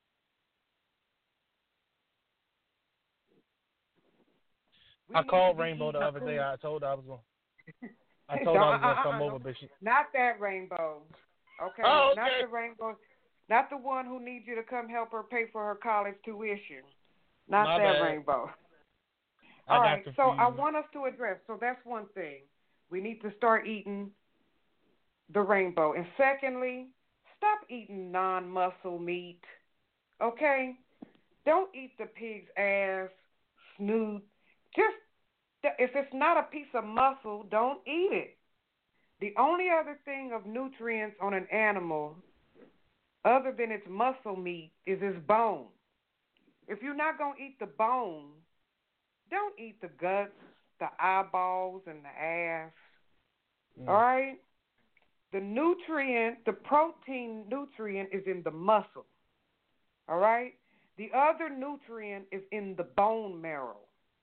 We I need called to be Rainbow the eating other food. day. I told her I was going. I told her I was going to come uh-uh, over, no. but she. Not that rainbow. Okay? Oh, Not okay. the rainbow. Not the one who needs you to come help her pay for her college tuition. Not My that bad. rainbow. I All got right, so I confused. want us to address. So that's one thing. We need to start eating the rainbow. And secondly, stop eating non-muscle meat. Okay? Don't eat the pig's ass, snoot. Just, if it's not a piece of muscle, don't eat it. The only other thing of nutrients on an animal, other than its muscle meat, is its bone. If you're not going to eat the bone, don't eat the guts, the eyeballs, and the ass. Mm. All right? The nutrient, the protein nutrient is in the muscle. All right? The other nutrient is in the bone marrow.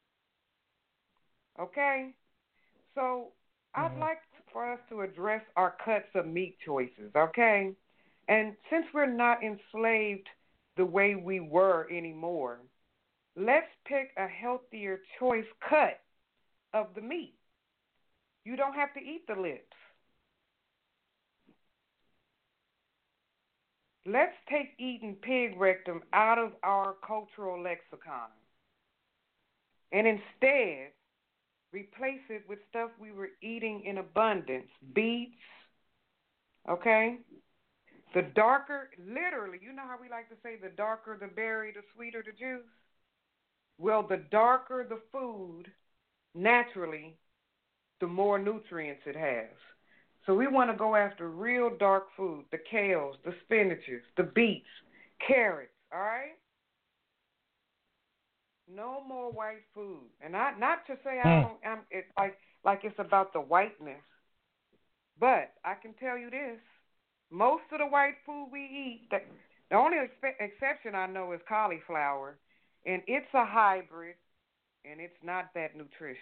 Okay? So I'd Mhm. like for us to address our cuts of meat choices, okay? And since we're not enslaved the way we were anymore, let's pick a healthier choice cut of the meat. You don't have to eat the lips. Let's take eating pig rectum out of our cultural lexicon and instead replace it with stuff we were eating in abundance. Beets, okay? The darker, literally, you know how we like to say the darker the berry, the sweeter the juice? Well, the darker the food, naturally, the more nutrients it has. So we want to go after real dark food, the kales, the spinaches, the beets, carrots, all right? No more white food. And I, not to say I don't, I'm, it's like, like it's about the whiteness, but I can tell you this. Most of the white food we eat, the, the only expe- exception I know is cauliflower, and it's a hybrid, and it's not that nutritious.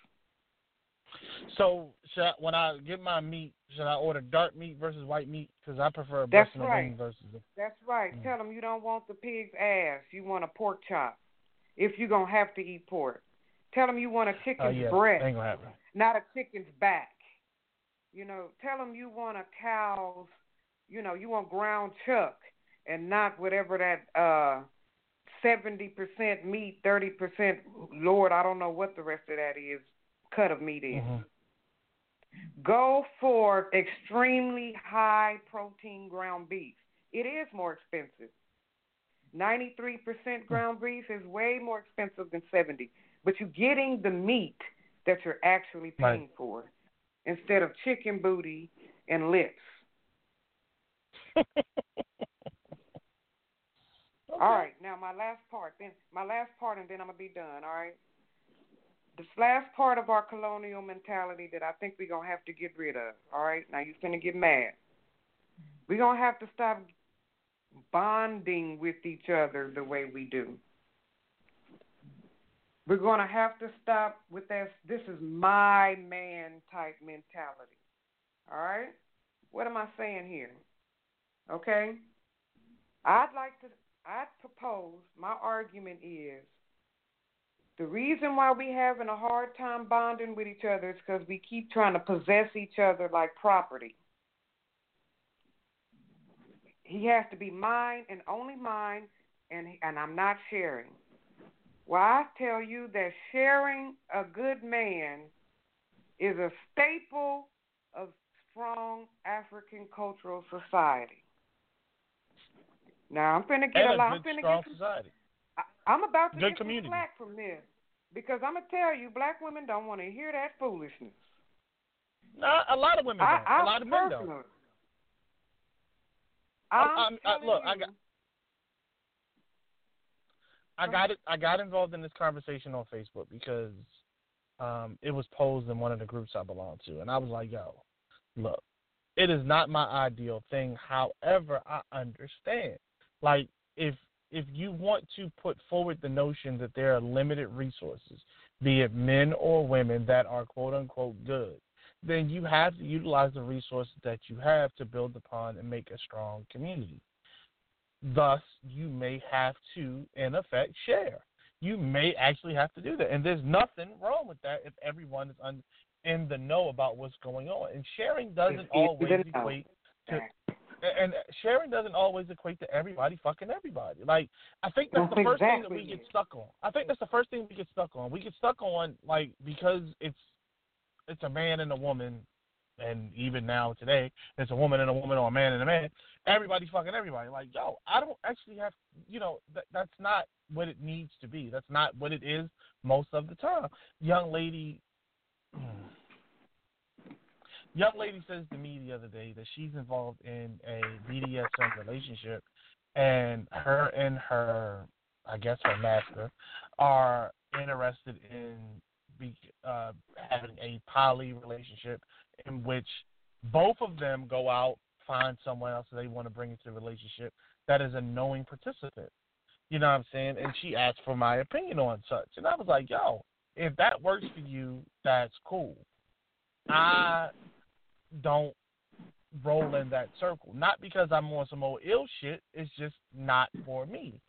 So, should I, when I get my meat, should I order dark meat versus white meat? Because I prefer a That's breast and a right. wing versus a... That's right. Mm. Tell them you don't want the pig's ass. You want a pork chop if you're going to have to eat pork. Tell them you want a chicken's uh, yeah, breast, ain't gonna happen. Not a chicken's back. You know, tell them you want a cow's, you know, you want ground chuck and not whatever that uh, seventy percent meat, thirty percent, Lord, I don't know what the rest of that is, cut of meat is. Mm-hmm. Go for extremely high protein ground beef. It is more expensive. ninety-three percent ground beef is way more expensive than seventy, but you're getting the meat that you're actually paying right. for instead of chicken booty and lips. Okay. All right, now my last part, then my last part, and then I'm gonna be done. All right. This last part of our colonial mentality that I think we're going to have to get rid of, all right? Now, you're finna get mad. We're going to have to stop bonding with each other the way we do. We're going to have to stop with that, this is my man type mentality, all right? What am I saying here? Okay? I'd like to, I'd propose, my argument is, the reason why we having a hard time bonding with each other is because we keep trying to possess each other like property. He has to be mine and only mine, and and I'm not sharing. Well, I tell you that sharing a good man is a staple of strong African cultural society. Now I'm finna get and a lot. I'm finna get some, society. I, I'm about to good get community. some flack from this. Because I'm going to tell you, black women don't want to hear that foolishness. No, a lot of women don't. I, I, a lot of men don't. I'm I, I, look, you. I got, I got it. I got involved in this conversation on Facebook because um, it was posed in one of the groups I belong to, and I was like, "Yo, look, it is not my ideal thing. However, I understand. Like, if If you want to put forward the notion that there are limited resources, be it men or women that are quote-unquote good, then you have to utilize the resources that you have to build upon and make a strong community. Thus, you may have to, in effect, share. You may actually have to do that. And there's nothing wrong with that if everyone is un- in the know about what's going on. And sharing doesn't always equate to... And sharing doesn't always equate to everybody fucking everybody. Like, I think that's the first exactly. thing that we get stuck on. I think that's the first thing we get stuck on. We get stuck on, like, because it's it's a man and a woman, and even now today, it's a woman and a woman or a man and a man. Everybody's fucking everybody. Like, yo, I don't actually have, you know, that, that's not what it needs to be. That's not what it is most of the time. Young lady... Young lady says to me the other day that she's involved in a B D S M relationship, and her and her, I guess her master, are interested in be, uh, having a poly relationship in which both of them go out, find someone else that they want to bring into the relationship that is a knowing participant. You know what I'm saying? And she asked for my opinion on such. And I was like, yo, if that works for you, that's cool. I... don't roll in that circle. Not because I'm on some old ill shit. It's just not for me.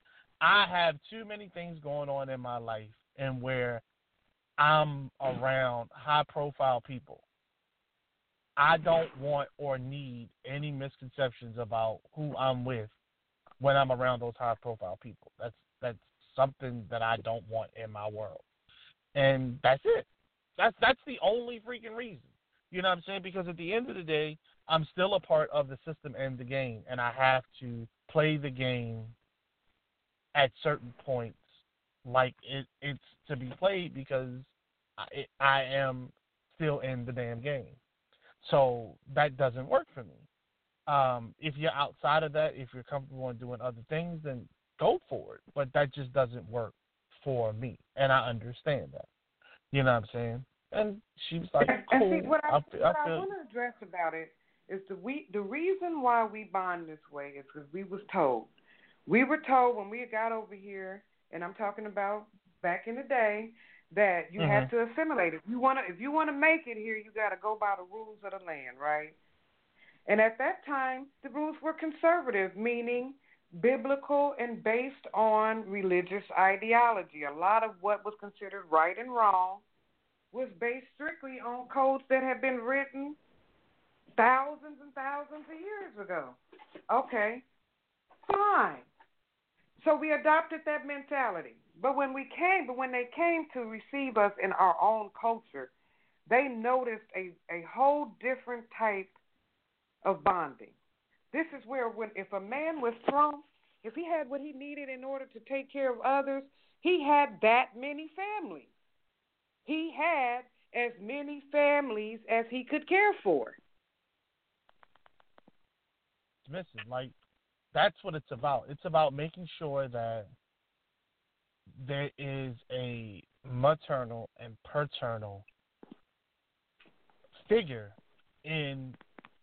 I have too many things going on in my life and where I'm around high profile people. I don't want or need any misconceptions about who I'm with when I'm around those high profile people. That's that's something that I don't want in my world. And that's it. That's that's the only freaking reason. You know what I'm saying? Because at the end of the day, I'm still a part of the system and the game, and I have to play the game at certain points like it, it's to be played because I, it, I am still in the damn game. So that doesn't work for me. Um, if you're outside of that, if you're comfortable in doing other things, then go for it. But that just doesn't work for me, and I understand that. You know what I'm saying? And she was like, and, cool. and see, what I, I feel, what I I feel, want to address about it is the we the reason why we bond this way is because we was told. We were told when we got over here, and I'm talking about back in the day, that you mm-hmm. had to assimilate. If you want to, if you want to make it here, you got to go by the rules of the land, right? And at that time, the rules were conservative, meaning biblical and based on religious ideology. A lot of what was considered right and wrong was based strictly on codes that had been written thousands and thousands of years ago. Okay, fine. So we adopted that mentality. But when we came, but when they came to receive us in our own culture, they noticed a, a whole different type of bonding. This is where when if a man was strong, if he had what he needed in order to take care of others, he had that many families. He had as many families as he could care for. Listen, like, that's what it's about. It's about making sure that there is a maternal and paternal figure in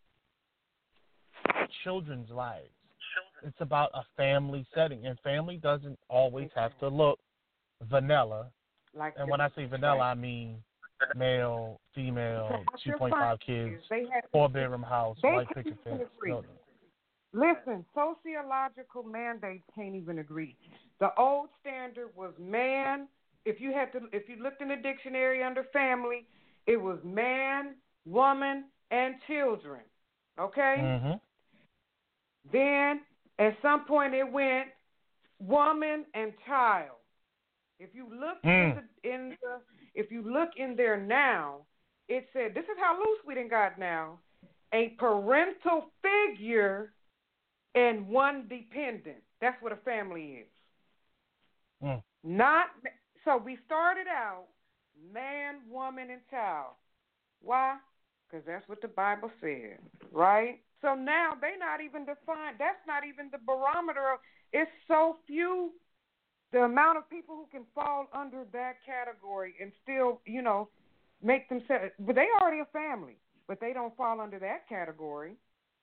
children's lives. It's about a family setting, and family doesn't always have to look vanilla. Like and when I say vanilla, I mean male, female, two point five kids, four-bedroom house, white picket fence. No. Listen, sociological mandates can't even agree. The old standard was man. If you had to, if you looked in the dictionary under family, it was man, woman, and children. Okay. Mm-hmm. Then at some point it went woman and child. If you look mm. in the in the if you look in there now, it said this is how loose we done got now. A parental figure and one dependent. That's what a family is. Mm. Not so we started out man, woman, and child. Why? Because that's what the Bible said, right? So now they not even defined. That's not even the barometer of. It's so few. The amount of people who can fall under that category and still, you know, make themselves. But they already a family, but they don't fall under that category.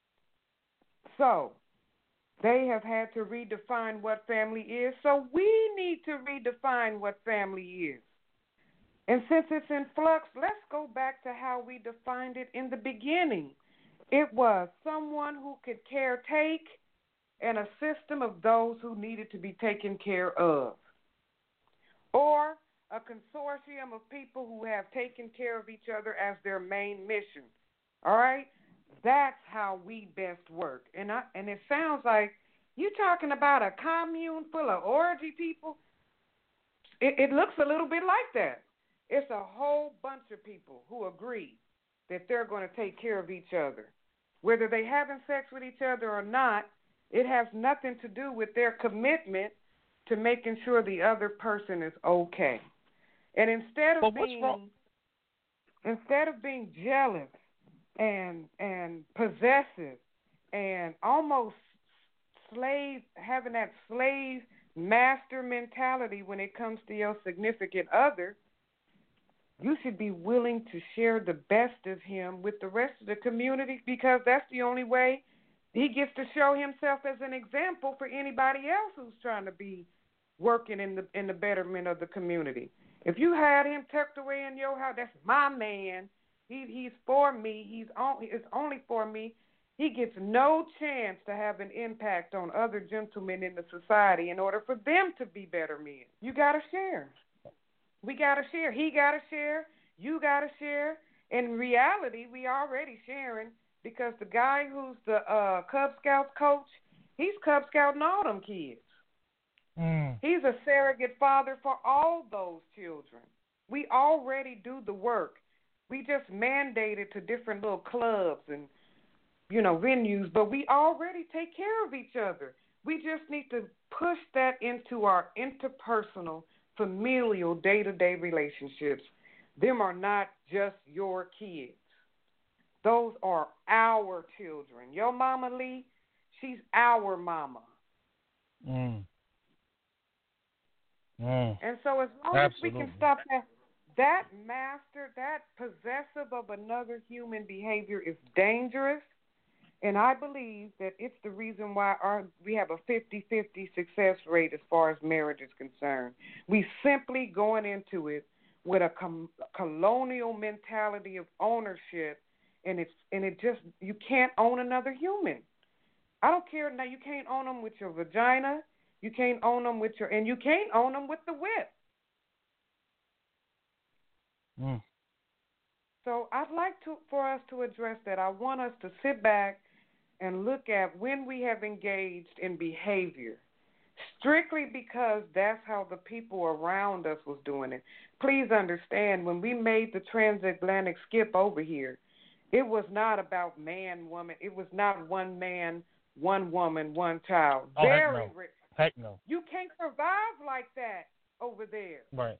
So they have had to redefine what family is. So we need to redefine what family is. And since it's in flux, let's go back to how we defined it in the beginning. It was someone who could caretake and a system of those who needed to be taken care of. Or a consortium of people who have taken care of each other as their main mission. All right? That's how we best work. And I, and it sounds like you're talking about a commune full of orgy people. It, it looks a little bit like that. It's a whole bunch of people who agree that they're going to take care of each other. Whether they're having sex with each other or not, it has nothing to do with their commitment to making sure the other person is okay. And instead of but being instead of being jealous and and possessive and almost slave having that slave master mentality when it comes to your significant other, you should be willing to share the best of him with the rest of the community because that's the only way he gets to show himself as an example for anybody else who's trying to be working in the in the betterment of the community. If you had him tucked away in your house, that's my man. He he's for me. He's on. It's only for me. He gets no chance to have an impact on other gentlemen in the society in order for them to be better men. You got to share. We got to share. He got to share. You got to share. In reality, we already sharing because the guy who's the uh, Cub Scouts coach, he's Cub Scouting all them kids. Mm. He's a surrogate father for all those children. We already do the work. We just mandated to different little clubs and, you know, venues, but we already take care of each other. We just need to push that into our interpersonal, familial, day-to-day relationships. Them are not just your kids. Those are our children. Your mama, Lee, she's our mama. Mm. Mm. And so as long Absolutely. as we can stop that, that master, that possessive of another human behavior is dangerous. And I believe that it's the reason why our, we have a fifty-fifty success rate as far as marriage is concerned. We simply going into it with a com- colonial mentality of ownership, and it's and it just, you can't own another human. I don't care now. You can't own them with your vagina. You can't own them with your, and you can't own them with the whip. Mm. So I'd like to for us to address that. I want us to sit back and look at when we have engaged in behavior, strictly because that's how the people around us was doing it. Please understand, when we made the transatlantic skip over here, it was not about man, woman. It was not one man, one woman, one child. Oh, Very heck no. rich. Heck no. You can't survive like that over there. Right.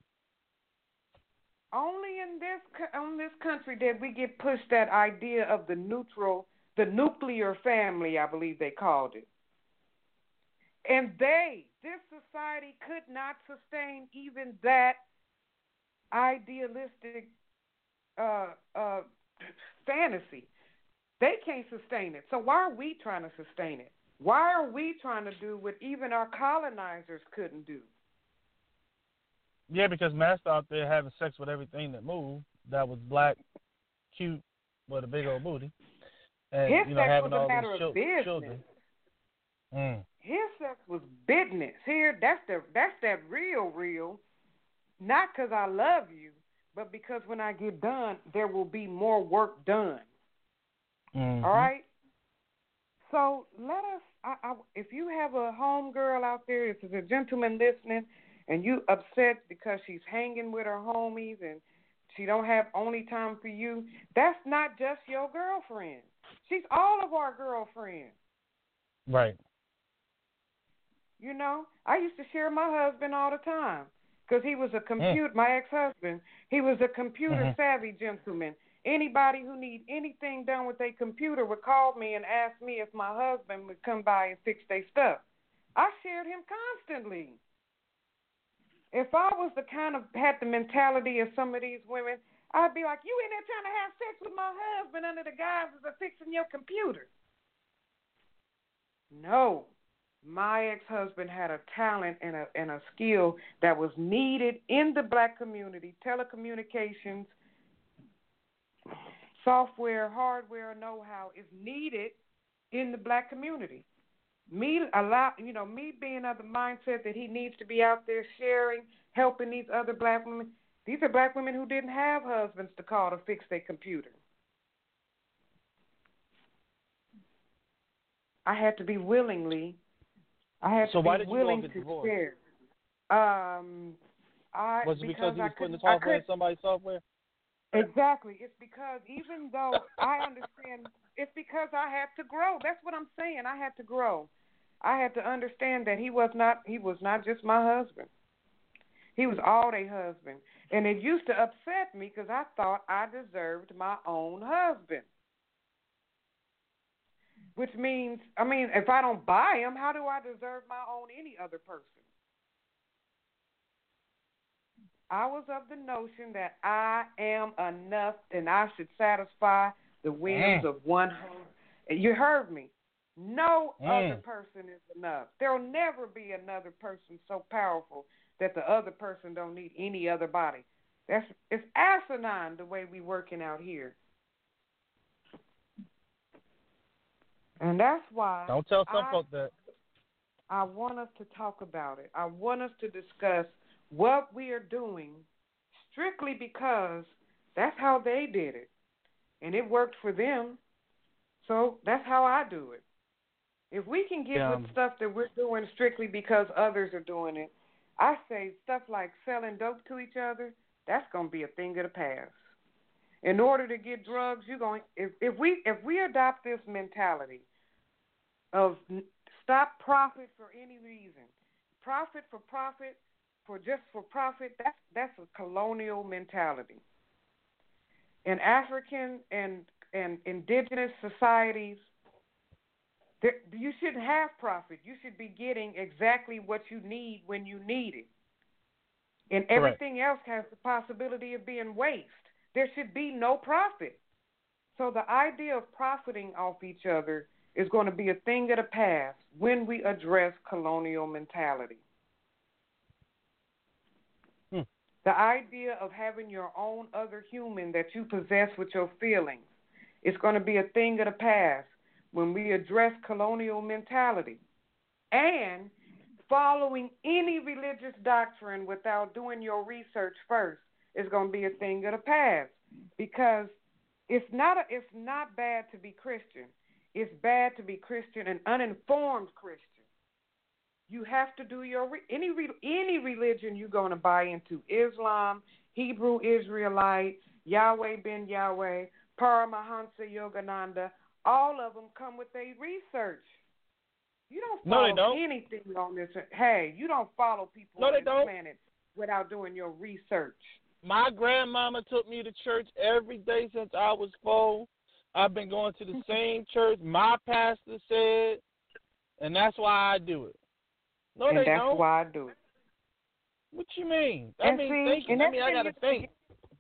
Only in this on this country did we get pushed that idea of the neutral, the nuclear family, I believe they called it. And they, this society could not sustain even that idealistic uh, uh, fantasy. They can't sustain it. So why are we trying to sustain it? Why are we trying to do what even our colonizers couldn't do? Yeah, because Master out there having sex with everything that moved, that was black, cute, with a big old booty, and His you know sex having was a all matter these of chil- business. children. Mm. His sex was business. Here, that's the that's that real, real. Not because I love you, but because when I get done, there will be more work done. Mm-hmm. All right. So let us. I, I, if you have a home girl out there, if there's a gentleman listening, and you upset because she's hanging with her homies and she don't have only time for you, that's not just your girlfriend. She's all of our girlfriends. Right. You know, I used to share my husband all the time because he was a computer. Mm. My ex-husband, he was a computer-savvy mm-hmm. gentleman. Anybody who needs anything done with their computer would call me and ask me if my husband would come by and fix their stuff. I shared him constantly. If I was the kind of, had the mentality of some of these women, I'd be like, you in there trying to have sex with my husband under the guise of fixing your computer. No. My ex-husband had a talent and a and a skill that was needed in the black community, telecommunications, software, hardware, know-how is needed in the black community. Me allow you know, me being of the mindset that he needs to be out there sharing, helping these other black women. These are black women who didn't have husbands to call to fix their computer. I had to be willingly I had so to why be did you willing go get to divorced? share. Um I Was it because he was I putting the could, software in somebody's software? Exactly. It's because even though I understand, it's because I had to grow. That's what I'm saying. I had to grow. I had to understand that he was not he was not just my husband. He was all their husband. And it used to upset me because I thought I deserved my own husband. Which means, I mean, if I don't buy him, how do I deserve my own any other person? I was of the notion that I am enough and I should satisfy the whims mm. of one husband. You heard me. No mm. other person is enough. There will never be another person so powerful that the other person don't need any other body. That's it's asinine the way we working out here. And that's why Don't tell some I, folk that. I want us to talk about it. I want us to discuss what we are doing strictly because that's how they did it. And it worked for them. So that's how I do it. If we can get Yeah, with um, stuff that we're doing strictly because others are doing it, I say stuff like selling dope to each other, that's going to be a thing of the past. In order to get drugs, you're going if if we if we adopt this mentality of stop profit for any reason, profit for profit for just for profit, that's that's a colonial mentality. In African and and indigenous societies, there, you shouldn't have profit. You should be getting exactly what you need when you need it. And correct. everything else has the possibility of being waste. There should be no profit. So the idea of profiting off each other is going to be a thing of the past when we address colonial mentality. Hmm. The idea of having your own other human that you possess with your feelings is going to be a thing of the past when we address colonial mentality. And following any religious doctrine without doing your research first is going to be a thing of the past, because it's not a, it's not bad to be Christian. It's bad to be Christian and uninformed Christian. You have to do your re- any re- any religion you're going to buy into: Islam, Hebrew Israelite, Yahweh ben Yahweh, Paramahansa Yogananda. All of them come with a research. You don't No, follow they don't. anything on this. Hey, you don't follow people No, on they this don't. planet without doing your research. My grandmama took me to church every day since I was four. I've been going to the same church my pastor said, and that's why I do it. No, And they that's don't. why I do it. What you mean? That And means see, thinking. and That that's means I when gotta you think.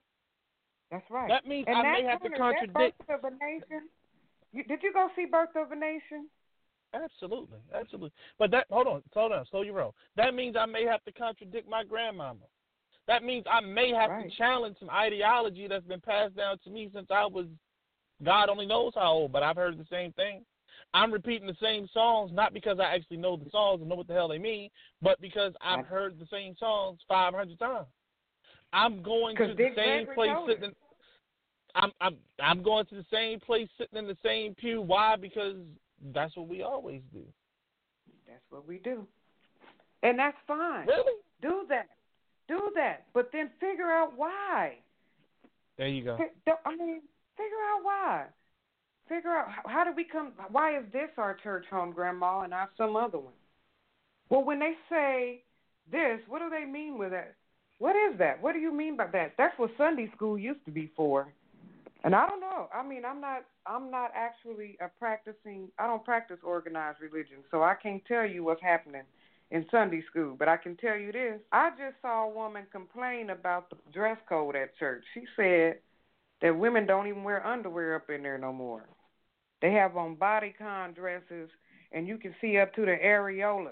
That's right. That means And I that may have to Turner, that contradict. Birth of a Nation. You, did you go see Birth of a Nation? Absolutely, absolutely. But that hold on, hold on, slow your roll. That means I may have to contradict my grandmama. That means I may have Right. to challenge some ideology that's been passed down to me since I was God only knows how old, but I've heard the same thing. I'm repeating the same songs, not because I actually know the songs and know what the hell they mean, but because I've heard the same songs five hundred times. I'm going to the Dick same Gregory place told sitting in, I'm I'm I'm going to the same place sitting in the same pew. Why? Because that's what we always do. That's what we do. And that's fine. Really? Do that. Do that. But then figure out why. There you go. I mean, figure out why. Figure out how did we come, why is this our church home, Grandma, and not some other one? Well, when they say this, what do they mean with that? What is that? What do you mean by that? That's what Sunday school used to be for. And I don't know. I mean, I'm not I'm not actually a practicing, I don't practice organized religion, so I can't tell you what's happening in Sunday school. But I can tell you this. I just saw a woman complain about the dress code at church. She said that women don't even wear underwear up in there no more. They have on bodycon dresses, and you can see up to the areola.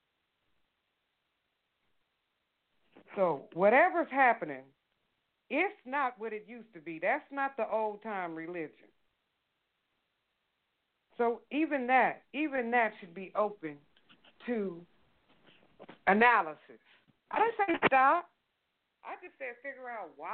So whatever's happening, it's not what it used to be. That's not the old-time religion. So even that, even that should be open to analysis. I didn't say stop. I just said figure out why.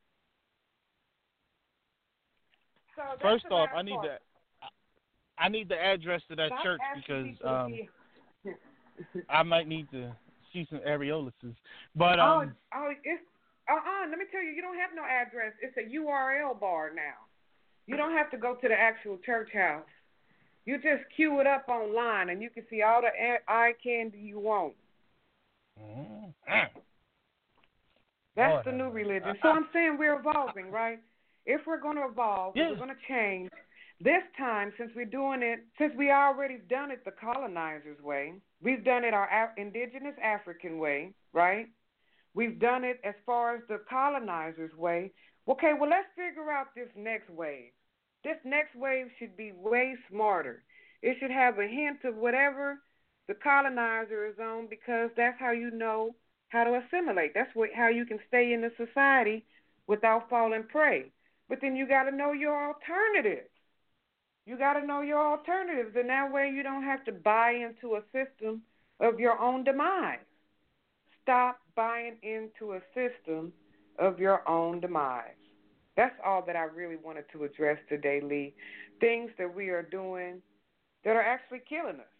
So that's First the off, last I need part. the I need the address to that Stop church asking because um, people to be- I might need to see some areoluses. But oh, um, oh, it's uh-uh. Let me tell you, you don't have no address. It's a U R L bar now. You don't have to go to the actual church house. You just queue it up online, and you can see all the eye candy you want. mm, That's Lord the have new mercy. religion. So I'm saying we're evolving, right? If we're going to evolve, Yeah. we're going to change. This time, since we're doing it, since we already done it the colonizers' way, we've done it our Af- indigenous African way, right? We've done it as far as the colonizers' way. Okay, well, let's figure out this next wave. This next wave should be way smarter. It should have a hint of whatever the colonizer is on, because that's how you know how to assimilate. That's what, how you can stay in the society without falling prey. But then you got to know your alternatives. You got to know your alternatives, and that way you don't have to buy into a system of your own demise. Stop buying into a system of your own demise. That's all that I really wanted to address today, Lee. Things that we are doing that are actually killing us.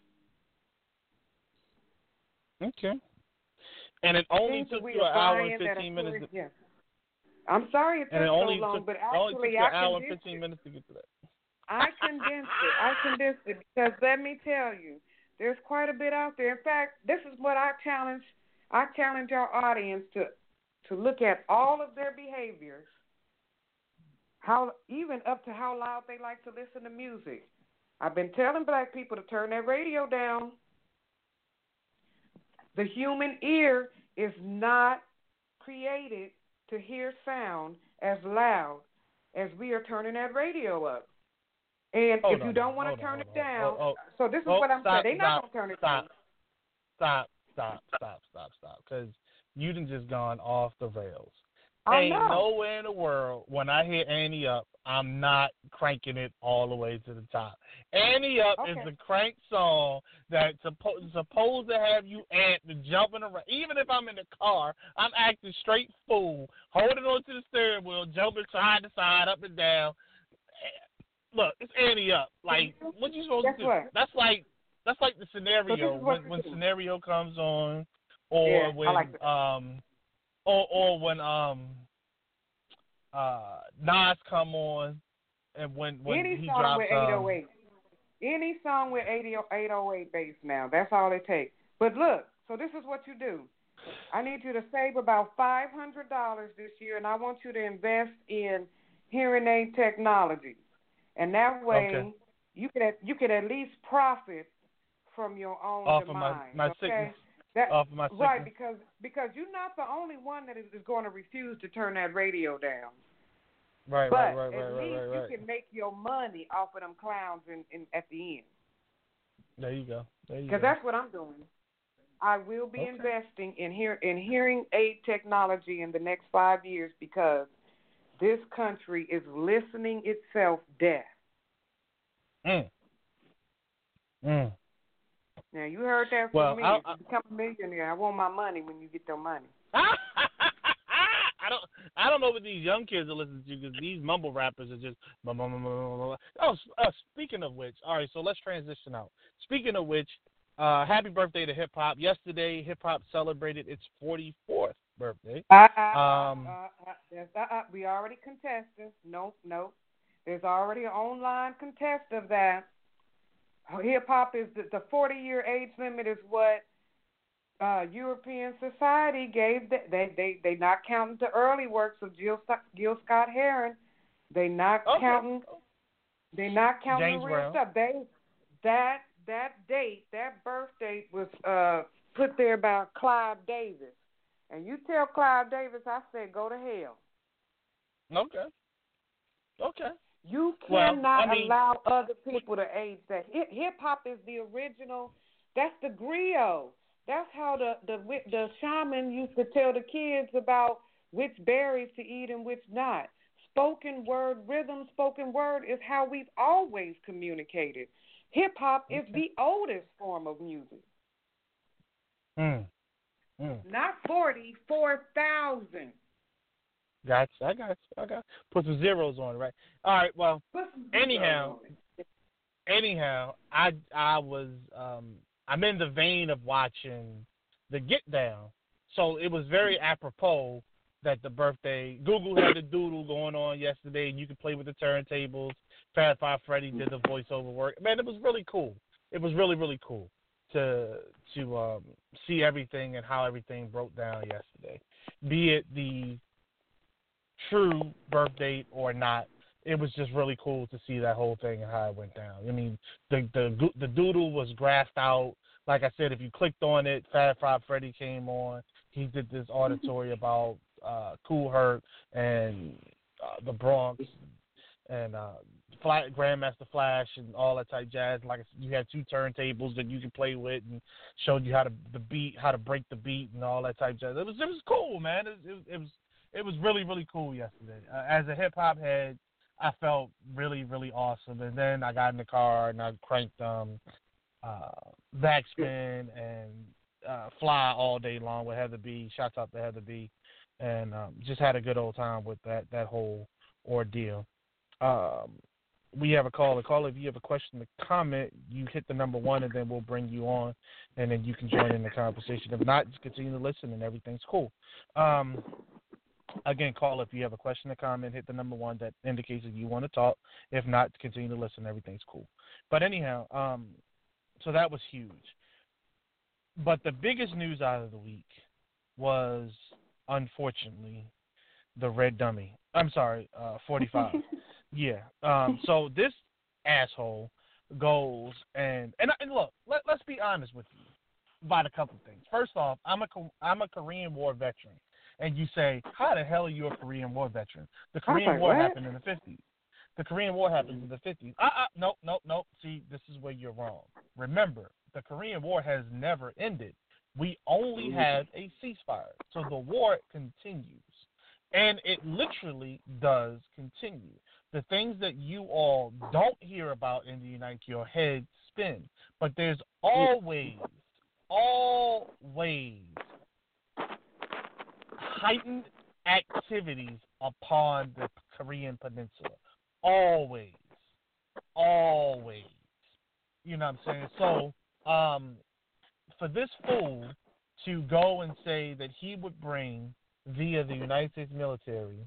Okay. And it only Things took that we you an are hour and buying that fifteen are minutes. killing- yeah. I'm sorry it took And it so only long, took, but only took actually you I an hour and condensed fifteen it. minutes to get to that. I condensed it. I condensed it because let me tell you, there's quite a bit out there. In fact, this is what I challenge. I challenge our audience to to look at all of their behaviors, how even up to how loud they like to listen to music. I've been telling black people to turn their radio down. The human ear is not created to hear sound as loud as we are turning that radio up. And Hold if you on, don't want to hold on, turn hold it on. down, Oh, oh, so this is oh, what I'm stop, saying. They're not stop, going to turn it stop, down. Stop, stop, stop, stop, stop, stop. Because you done just gone off the rails. I Ain't know. nowhere in the world when I hear Annie Up, I'm not cranking it all the way to the top. Annie Up Okay. is the crank song that's supposed supposed to have you amped and jumping around. Even if I'm in the car, I'm acting straight fool, holding on to the steering wheel, jumping side to side, up and down. Look, it's Annie Up. Like, what you supposed Guess to do? what? That's like that's like the So scenario this is what when you when do. scenario comes on, or Yeah, when I like that. um, or or when um, uh, Nas come on, and when when Any he song drops with um, eight oh eight. Any song with eight oh eight bass now. That's all it takes. But look, so this is what you do. I need you to save about five hundred dollars this year, and I want you to invest in hearing aid technology. And that way, okay, you could at, you could at least profit from your own off demise. of my my okay? sickness, That, off of my right, sickness. because because you're not the only one that is, is going to refuse to turn that radio down. Right, But right, right, at right, right, least right, right. you can make your money off of them clowns in, in, at the end. There you go. There you go. Because that's what I'm doing. I will be Okay. investing in hear in hearing aid technology in the next five years because this country is listening itself deaf. Mm. Mm. Now you heard that from Well, me. I, If you become a millionaire, I want my money when you get your money. I don't. I don't know what these young kids are listening to because these mumble rappers are just. Blah, blah, blah, blah, blah. Oh, uh, speaking of which, all right. So let's transition out. Speaking of which, uh, happy birthday to hip hop. Yesterday, hip hop celebrated its forty-fourth birthday. Uh, uh, Um, uh, uh, there's, uh, uh, we already contested. Nope, nope. There's already an online contest of that. Hip hop is the, the forty-year age limit is what uh, European society gave. The, they they they not counting the early works of Gil Gil Scott Heron. They not okay. counting. They not counting James the real Brown. stuff. They that that date that birth date was uh, put there by Clive Davis. And you tell Clive Davis, I said, go to hell. Okay. Okay. You Well, cannot I mean, allow other people to age that. Hip hop is the original. That's the griot. That's how the, the the shaman used to tell the kids about which berries to eat and which not. Spoken word, rhythm, spoken word is how we've always communicated. Hip hop is the oldest form of music. Mm. Mm. Not forty, four thousand. Gotcha. I got you. I got you. Put some zeros on it, right? All right. Well, anyhow, anyhow, I I was um I'm in the vein of watching the Get Down, so it was very apropos that the birthday Google had the doodle going on yesterday, and you could play with the turntables. Fat Five Freddy did the voiceover work. Man, it was really cool. It was really really cool to to um, see everything and how everything broke down yesterday, be it the true birth date or not. It was just really cool to see that whole thing and how it went down. I mean, the the the doodle was graphed out. Like I said, if you clicked on it, Fat Five Freddy came on. He did this auditory about uh, Kool Herc and uh, the Bronx and uh, Fly, Grandmaster Flash and all that type jazz. Like I said, you had two turntables that you could play with and showed you how to the beat, how to break the beat and all that type jazz. It was it was cool, man. It, it, it was. It was really, really cool yesterday. Uh, as a hip-hop head, I felt really, really awesome. And then I got in the car and I cranked um, uh, Backspin and uh, Fly all day long with Heather B. Shouts out to Heather B. And um, just had a good old time with that, that whole ordeal. Um, we have a caller. Caller, if you have a question or comment, you hit the number one, and then we'll bring you on, and then you can join in the conversation. If not, just continue to listen, and everything's cool. Um, again, call if you have a question or comment, hit the number one that indicates that you want to talk. If not, continue to listen. Everything's cool. But anyhow, um, so that was huge. But the biggest news out of the week was, unfortunately, the red dummy. I'm sorry, uh, forty-five. Yeah. Um, so this asshole goes and and, and look. Let, let's be honest with you about a couple things. First off, I'm a I'm a Korean War veteran, and you say, how the hell are you a Korean War veteran? The Korean like, War what? happened in the fifties. The Korean War happened in the fifties. Uh, uh, nope, nope, nope. See, this is where you're wrong. Remember, the Korean War has never ended. We only had a ceasefire, so the war continues. And it literally does continue. The things that you all don't hear about in the United States, your head spin. But there's always, always heightened activities upon the Korean Peninsula. Always. Always. You know what I'm saying? So, um, for this fool to go and say that he would bring, via the United States military,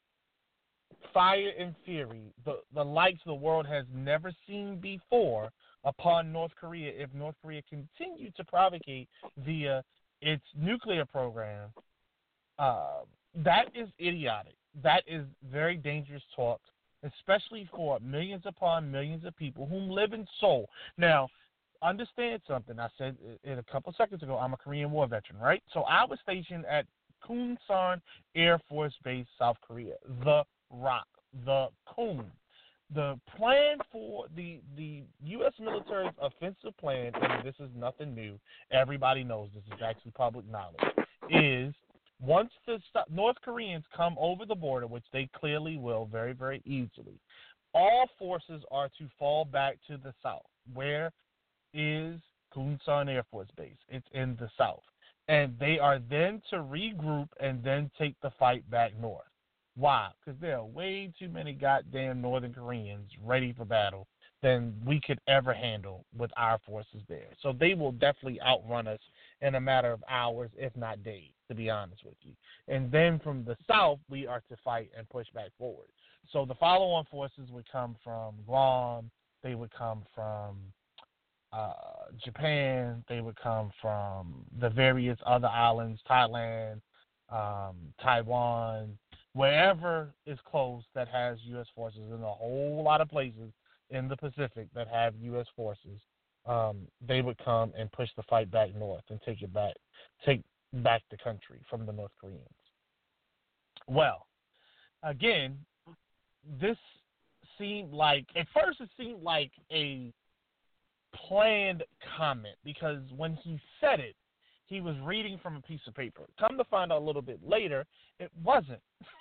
fire and fury, the, the likes the world has never seen before upon North Korea if North Korea continued to provocate via its nuclear program, uh, that is idiotic. That is very dangerous talk, especially for millions upon millions of people who live in Seoul. Now, understand something. I said it a couple seconds ago, I'm a Korean War veteran, right? So I was stationed at Kunsan Air Force Base, South Korea, the Rock, the Kun. The plan for the the U S military's offensive plan, and this is nothing new, everybody knows this is actually public knowledge, is once the North Koreans come over the border, which they clearly will very, very easily, all forces are to fall back to the south. Where is Kunsan Air Force Base? It's in the south. And they are then to regroup and then take the fight back north. Why? Because there are way too many goddamn Northern Koreans ready for battle than we could ever handle with our forces there. So they will definitely outrun us in a matter of hours, if not days, to be honest with you. And then from the south, we are to fight and push back forward. So the follow-on forces would come from Guam. They would come from Uh, Japan. They would come from the various other islands, Thailand, um, Taiwan, wherever is close that has U S forces, and a whole lot of places in the Pacific that have U S forces. Um, they would come and push the fight back north and take it back, take back the country from the North Koreans. Well, again, this seemed like, at first it seemed like a planned comment, because when he said it, he was reading from a piece of paper. Come to find out a little bit later, it wasn't.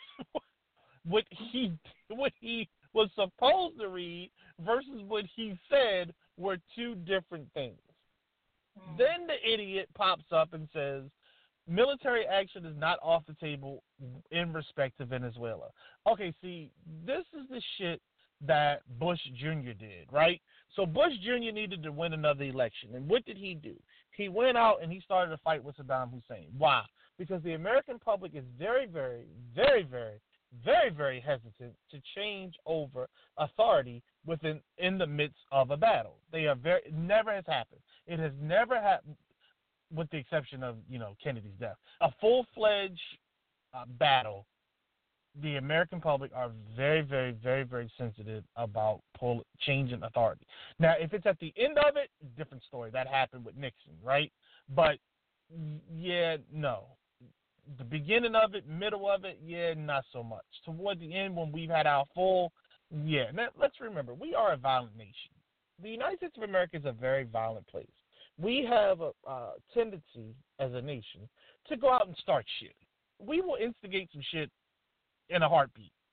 what he what he was supposed to read versus what he said were two different things. Mm. Then the idiot pops up and says, military action is not off the table in respect to Venezuela. Okay, see, this is the shit that Bush Junior did, right? So Bush Junior needed to win another election. And what did he do? He went out and he started a fight with Saddam Hussein. Why? Because the American public is very, very, very, very, very, very hesitant to change over authority within in the midst of a battle. They are very, it never has happened. It has never happened, with the exception of, you know, Kennedy's death. A full-fledged uh, battle, the American public are very, very, very, very sensitive about pull, changing authority. Now, if it's at the end of it, different story. That happened with Nixon, right? But, yeah, no. The beginning of it, middle of it, yeah, not so much. Toward the end, when we've had our full, yeah. Now, let's remember, we are a violent nation. The United States of America is a very violent place. We have a uh, tendency as a nation to go out and start shit. We will instigate some shit in a heartbeat.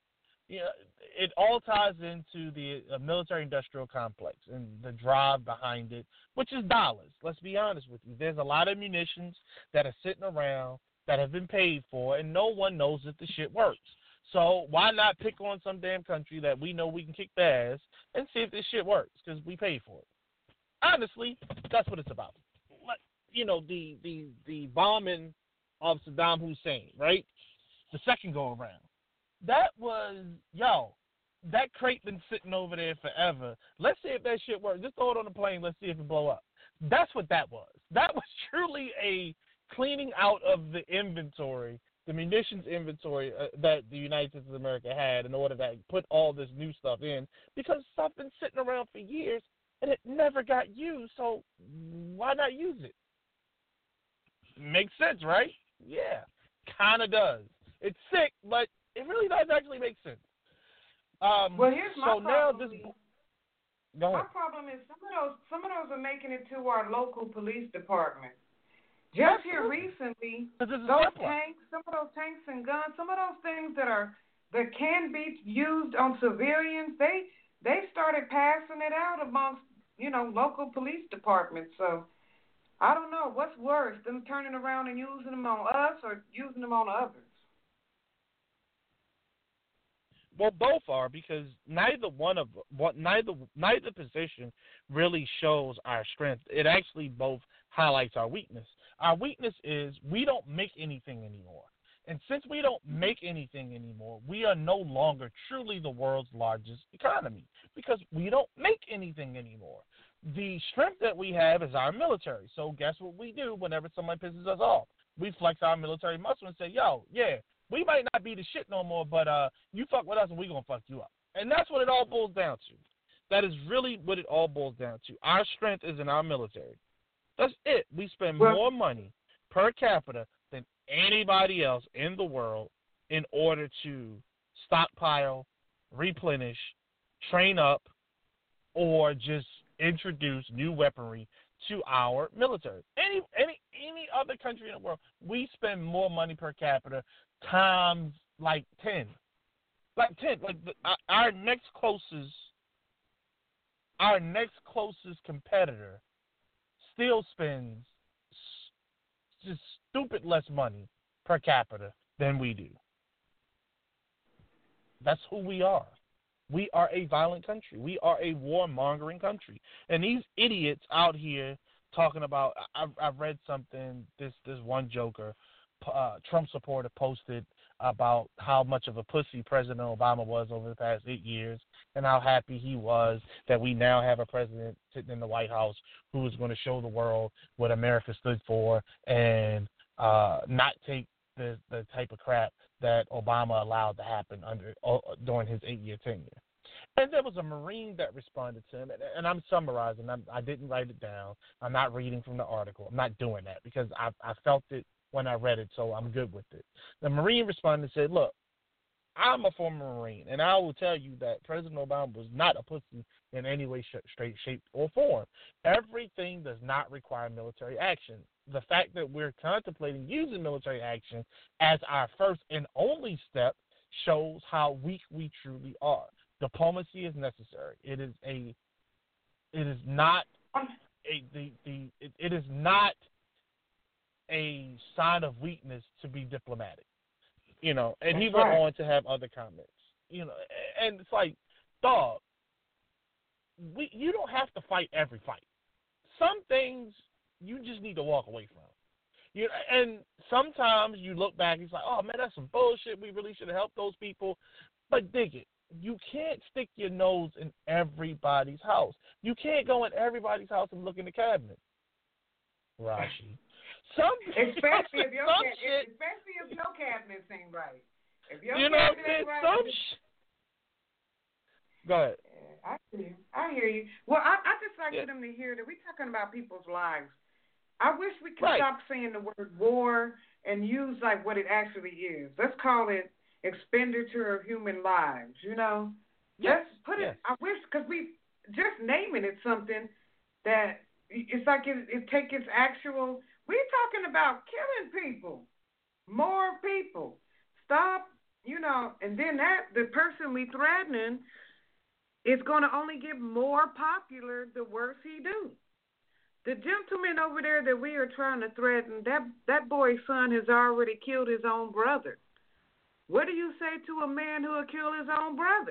you know, it all ties into the uh, military-industrial complex and the drive behind it, which is dollars. Let's be honest with you. There's a lot of munitions that are sitting around that have been paid for, and no one knows if the shit works. So why not pick on some damn country that we know we can kick their ass and see if this shit works because we paid for it? Honestly, that's what it's about. Like, you know, the, the, the bombing of Saddam Hussein, right? The second go-around. That was, yo, that crate been sitting over there forever. Let's see if that shit works. Just throw it on the plane. Let's see if it blow up. That's what that was. That was truly a cleaning out of the inventory, the munitions inventory uh, that the United States of America had in order to put all this new stuff in, because stuff been sitting around for years and it never got used. So why not use it? Makes sense, right? Yeah, kind of does. It's sick, but it really does actually make sense. Um, well, here's my so now problem. this. Go ahead. My problem is some of those some of those are making it to our local police department. Just here recently, those tanks, some of those tanks and guns, some of those things that are that can be used on civilians, they they started passing it out amongst, you know, local police departments. So I don't know what's worse, them turning around and using them on us or using them on others. Well, both are, because neither one of what neither neither position really shows our strength. It actually both highlights our weakness. Our weakness is we don't make anything anymore. And since we don't make anything anymore, we are no longer truly the world's largest economy because we don't make anything anymore. The strength that we have is our military. So guess what we do whenever somebody pisses us off? We flex our military muscle and say, yo, yeah, we might not be the shit no more, but uh, you fuck with us and we going to fuck you up. And that's what it all boils down to. That is really what it all boils down to. Our strength is in our military. That's it. We spend well, more money per capita than anybody else in the world in order to stockpile, replenish, train up, or just introduce new weaponry to our military. Any any any other country in the world, we spend more money per capita times like ten, like ten. Like the, our next closest, our next closest competitor still spends just stupid less money per capita than we do. That's who we are. We are a violent country. We are a warmongering country. And these idiots out here talking about, I, I read something, this, this one joker, uh, Trump supporter, posted about how much of a pussy President Obama was over the past eight years and how happy he was that we now have a president sitting in the White House who is going to show the world what America stood for and uh, not take the, the type of crap that Obama allowed to happen under uh, during his eight-year tenure. And there was a Marine that responded to him, and, and I'm summarizing. I'm, I didn't write it down. I'm not reading from the article. I'm not doing that because I, I felt it when I read it, so I'm good with it. The Marine responded and said, look, I'm a former Marine, and I will tell you that President Obama was not a pussy in any way, sh- straight, shape, or form. Everything does not require military action. The fact that we're contemplating using military action as our first and only step shows how weak we truly are. Diplomacy is necessary. It is a, it is not a the the it, it is not a sign of weakness to be diplomatic. You know, and That's he went right. on to have other comments. You know, and it's like, dog, we you don't have to fight every fight. Some things you just need to walk away from. You know, and sometimes you look back, it's like, oh man, that's some bullshit. We really should have helped those people. But dig it. You can't stick your nose in everybody's house. You can't go in everybody's house and look in the cabinet. Rashi. Some especially if your some ca- shit, especially if your cabinets ain't right. If your you know, cabinet ain't right, some sh- Go ahead. I hear you. I hear you. Well, I, I just like Yeah. for them to hear that we're talking about people's lives. I wish we could Right. stop saying the word war and use like what it actually is. Let's call it expenditure of human lives. You know, Yes. let's put Yes. it. I wish because we just naming it something that it's like it, it take its actual. We're talking about killing people, more people. Stop. you know, and then that the person we threatening is going to only get more popular the worse he do. The gentleman over there that we are trying to threaten, that that boy's son has already killed his own brother. What do you say to a man who will kill his own brother?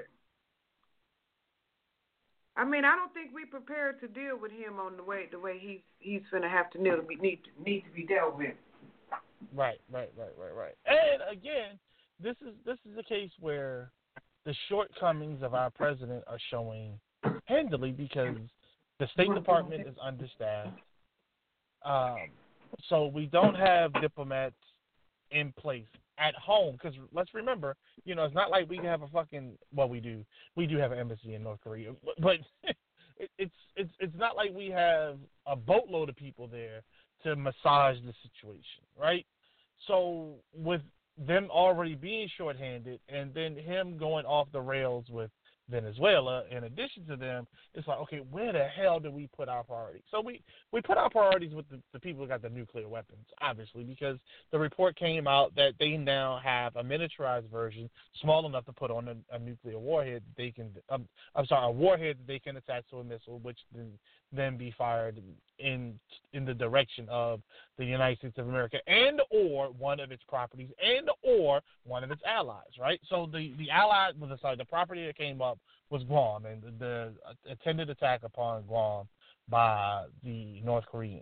I mean, I don't think we're prepared to deal with him on the way the way he's he's gonna have to need to be need to, need to be dealt with. Right, right, right, right, right. And again, this is this is a case where the shortcomings of our president are showing handily because the State Department is understaffed. Um, so we don't have diplomats in place at home because let's remember, you know, it's not like we have a fucking well, we do, we do have an embassy in North Korea, but, but it, it's it's it's not like we have a boatload of people there to massage the situation, right? So with them already being shorthanded and then him going off the rails with Venezuela, in addition to them, it's like, okay, where the hell do we put our priorities? So we, we put our priorities with the, the people who got the nuclear weapons, obviously, because the report came out that they now have a miniaturized version small enough to put on a, a nuclear warhead that they can, um, I'm sorry, a warhead that they can attach to a missile, which then, then be fired in in the direction of the United States of America and or one of its properties and or one of its allies, right? So the, the ally, well, sorry, the property that came up was Guam and the, the attended attack upon Guam by the North Koreans.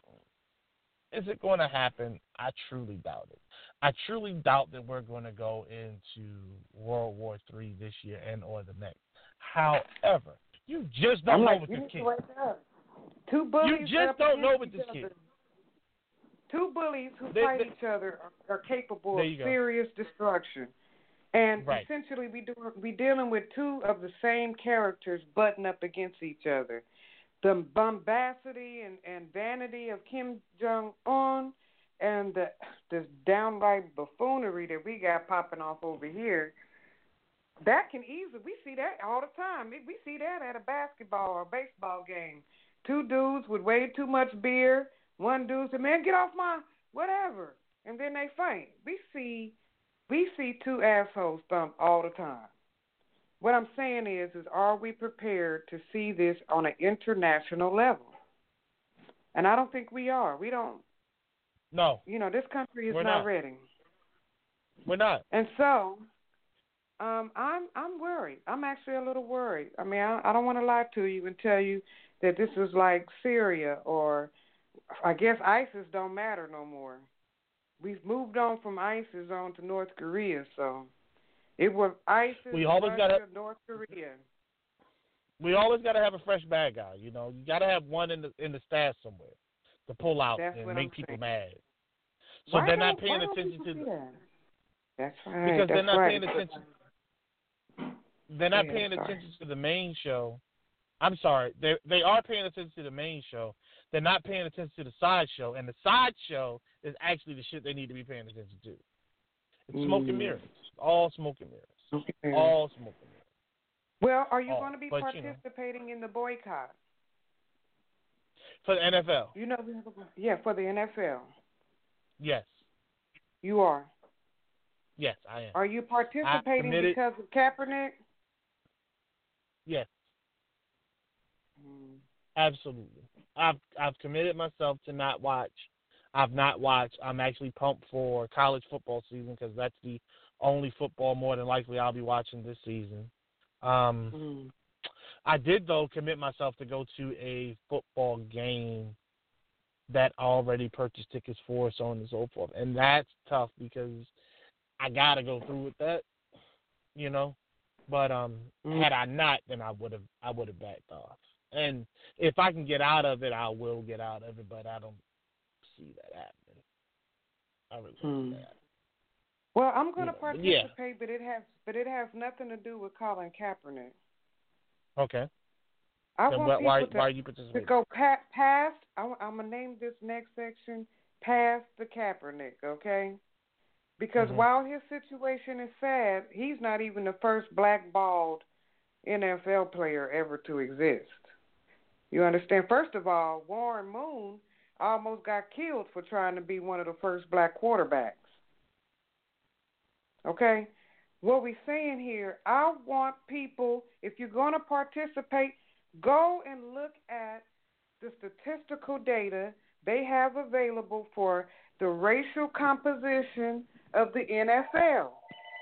Is it going to happen? I truly doubt it. I truly doubt that we're going to go into World War Three this year and or the next. However, you just don't I'm know like, with you this need kid. to wake up. Two bullies You just up don't know against with this each kid. other. Two bullies who They- fight they- each other are, are capable There of you go. serious destruction. And Right. essentially, we do, we dealing with two of the same characters butting up against each other. The bombacity and, and vanity of Kim Jong-un and the, the downright buffoonery that we got popping off over here, that can easily, we see that all the time. We see that at a basketball or baseball game. Two dudes with way too much beer. One dude said, man, get off my whatever. And then they fight. We see we see two assholes thump all the time. What I'm saying is, is are we prepared to see this on an international level? And I don't think we are. We don't. No. You know, this country is We're not not. ready. We're not. And so, um, I'm I'm worried. I'm actually a little worried. I mean, I, I don't want to lie to you and tell you that this is like Syria or I guess ISIS don't matter no more. We've moved on from ISIS on to North Korea, so it was ISIS, We always Russia, gotta- North Korea. We always got to have a fresh bad guy. You know, you got to have one in the in the stash somewhere to pull out That's and what make I'm people saying. mad. So Why they're don't- not paying why don't attention people to do the, that? That's right. because they're that's not right. paying attention. They're not Yeah, paying sorry. attention to the main show. I'm sorry. They they are paying attention to the main show. They're not paying attention to the side show, and the side show is actually the shit they need to be paying attention to. It's smoke and Mm. mirrors. All smoke and mirrors. Okay. All smoke and mirrors. Well, are you all. going to be But, you know. participating in the boycott? For the N F L, You know, we have a, yeah, for the N F L. yes, You are. yes, I am. Are you participating committed- because of Kaepernick? Yes, Mm. absolutely. I've I've committed myself to not watch. I've not watched. I'm actually pumped for college football season because that's the only football more than likely I'll be watching this season. Um, Mm. I did though commit myself to go to a football game that I already purchased tickets for, so on and so forth, and that's tough because I gotta go through with that, you know. But um, Mm. had I not, then I would have I would have backed off. And if I can get out of it, I will get out of it. But I don't see that happening. I really don't see Mm. that happening. Well, I'm going to Yeah, but yeah. participate, but it has but it has nothing to do with Colin Kaepernick. Okay. I Then want why why, people to, why are you to participating? go pa- past. I, I'm gonna name this next section past the Kaepernick, okay? Because Mhm. while his situation is sad, he's not even the first blackballed N F L player ever to exist. You understand? First of all, Warren Moon almost got killed for trying to be one of the first black quarterbacks. Okay? what we're saying here, I want people, if you're going to participate, go and look at the statistical data they have available for the racial composition of the N F L.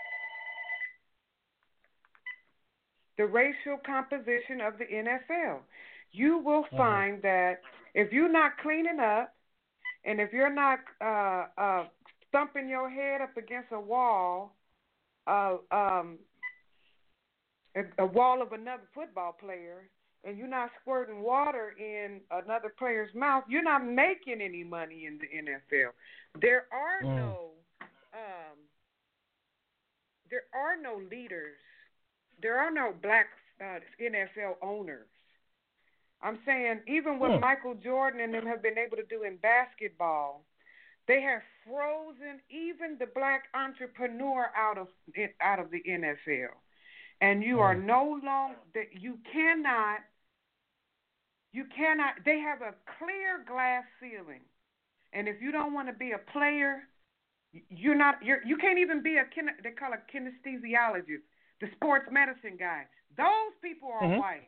The racial composition of the N F L. You will Mm-hmm. find that if you're not cleaning up and if you're not uh, uh, thumping your head up against a wall, uh, um, a, a wall of another football player, and you're not squirting water in another player's mouth, you're not making any money in the N F L. There are Mm. no, um, there are no leaders. There are no black uh, N F L owners. I'm saying even what Mm. Michael Jordan and them have been able to do in basketball, they have frozen even the black entrepreneur out of it, out of the N F L. And you are Mm. no longer that you cannot you cannot they have a clear glass ceiling. And if you don't want to be a player, you're not you're you can't even be a they call it kinesthesiologist, the sports medicine guy. Those people are Mm-hmm. white.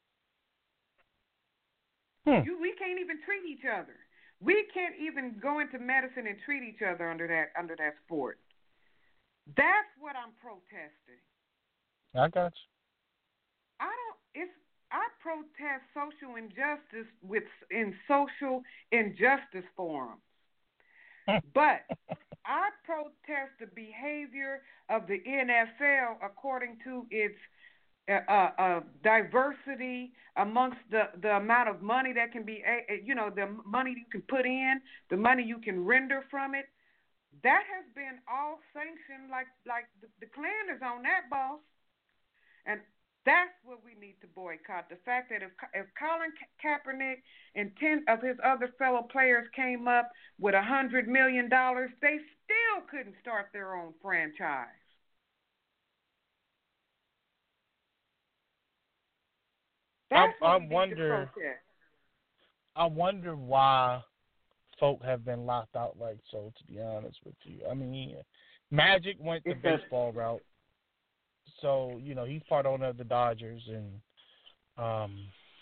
Hmm. You, we can't even treat each other. We can't even go into medicine and treat each other under that under that sport. That's what I'm protesting. I got you. I don't. It's I protest social injustice with in social injustice forums, but I protest the behavior of the N F L according to its uh, uh, diversity amongst the, the amount of money that can be, you know, the money you can put in, the money you can render from it. That has been all sanctioned, like like the, the Klan is on that, boss. And that's what we need to boycott. The fact that if if Colin Ka- Kaepernick and ten of his other fellow players came up with a hundred million dollars, they still couldn't start their own franchise. That's I, what I we need wonder. to protest. I wonder why folk have been locked out like so. To be honest with you, I mean, Magic went the It's a- baseball route, so you know he's part owner of the Dodgers, and um,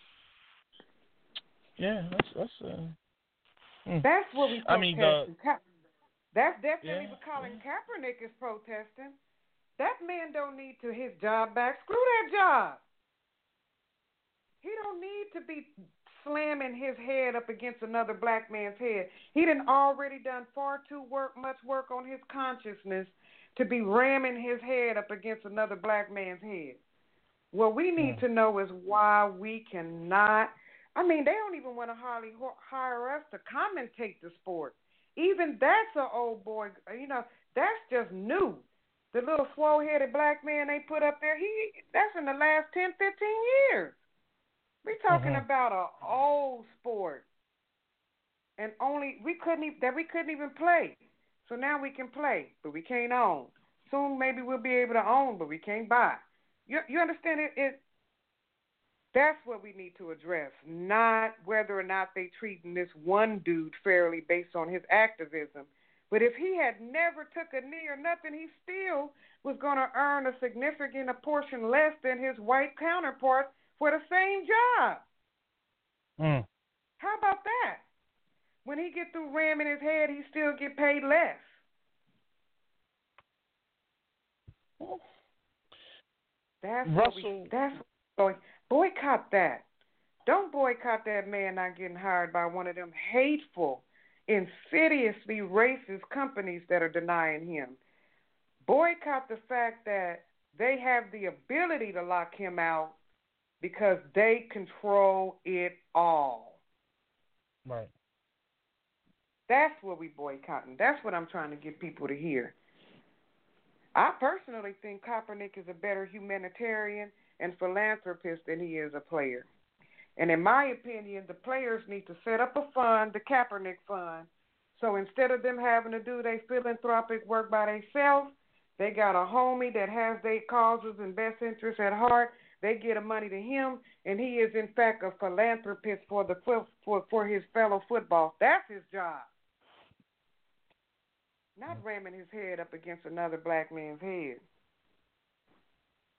yeah, that's that's. Uh, hmm. That's what we protesting. I mean, the, That's definitely yeah, what Colin yeah. Kaepernick is protesting. That man don't need to his job back. Screw that job. He don't need to be slamming his head up against another black man's head. He done already done far too work, much work on his consciousness to be ramming his head up against another black man's head. What we need Hmm. to know is why we cannot. I mean, they don't even want to hardly hire us to commentate the sport. Even that's an old boy. You know, that's just new. The little swole-headed black man they put up there, he that's in the last ten, fifteen years. We're talking Mhm. about an old sport, and only we couldn't even, that we couldn't even play. So now we can play, but we can't own. Soon maybe we'll be able to own, but we can't buy. You you understand it? It that's what we need to address, not whether or not they treating this one dude fairly based on his activism. But if he had never took a knee or nothing, he still was going to earn a significant a portion less than his white counterpart for the same job. Mm. How about that? When he get through ramming his head, he still get paid less. That's Russell. what we, that's what, boycott that. Don't boycott that man not getting hired by one of them hateful, insidiously racist companies that are denying him. Boycott the fact that they have the ability to lock him out because they control it all. Right. That's what we boycotting. That's what I'm trying to get people to hear. I personally think Kaepernick is a better humanitarian and philanthropist than he is a player. And in my opinion, the players need to set up a fund, the Kaepernick Fund, so instead of them having to do their philanthropic work by themselves, they got a homie that has their causes and best interests at heart. They get the money to him, and he is, in fact, a philanthropist for the for, for his fellow football. That's his job. Not ramming his head up against another black man's head.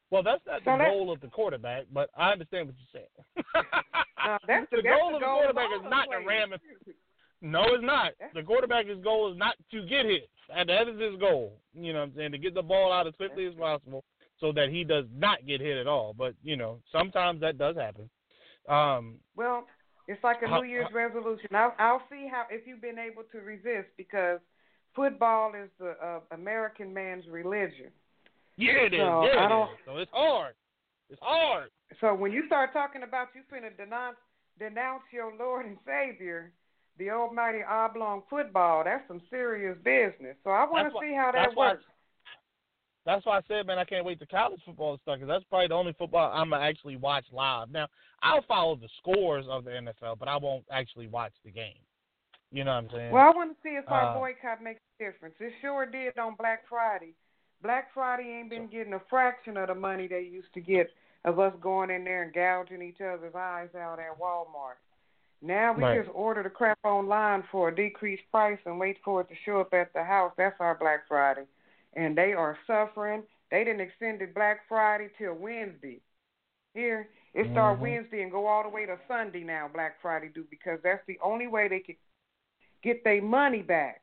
Well, that's not So the let's, goal of the quarterback, but I understand what you're saying. no, that's the, the that's goal the of the goal quarterback of is all not the to players. ram it. No, it's not. The quarterback's goal is not to get hit. And that is his goal. You know what I'm saying? To get the ball out as quickly as possible so that he does not get hit at all. But, you know, sometimes that does happen. Um, well, it's like a how, New Year's resolution. I'll, I'll see how if you've been able to resist, because football is the uh, American man's religion. Yeah, it is. So yeah, I it don't, is. So it's hard. It's hard. So when you start talking about you finna denounce, denounce your Lord and Savior, the almighty oblong football, that's some serious business. So I want to see how that works. Why, that's why I said, man, I can't wait to college football to start, because that's probably the only football I'm going to actually watch live. Now, I'll follow the scores of the N F L, but I won't actually watch the game. You know what I'm saying? Well, I want to see if our uh, boycott makes a difference. It sure did on Black Friday. Black Friday ain't been getting a fraction of the money they used to get of us going in there and gouging each other's eyes out at Walmart. Now we right. just order the crap online for a decreased price and wait for it to show up at the house. That's our Black Friday. And they are suffering. They didn't extend it Black Friday till Wednesday. Here, it started mm-hmm. Wednesday and go all the way to Sunday now, Black Friday do, because that's the only way they could get their money back.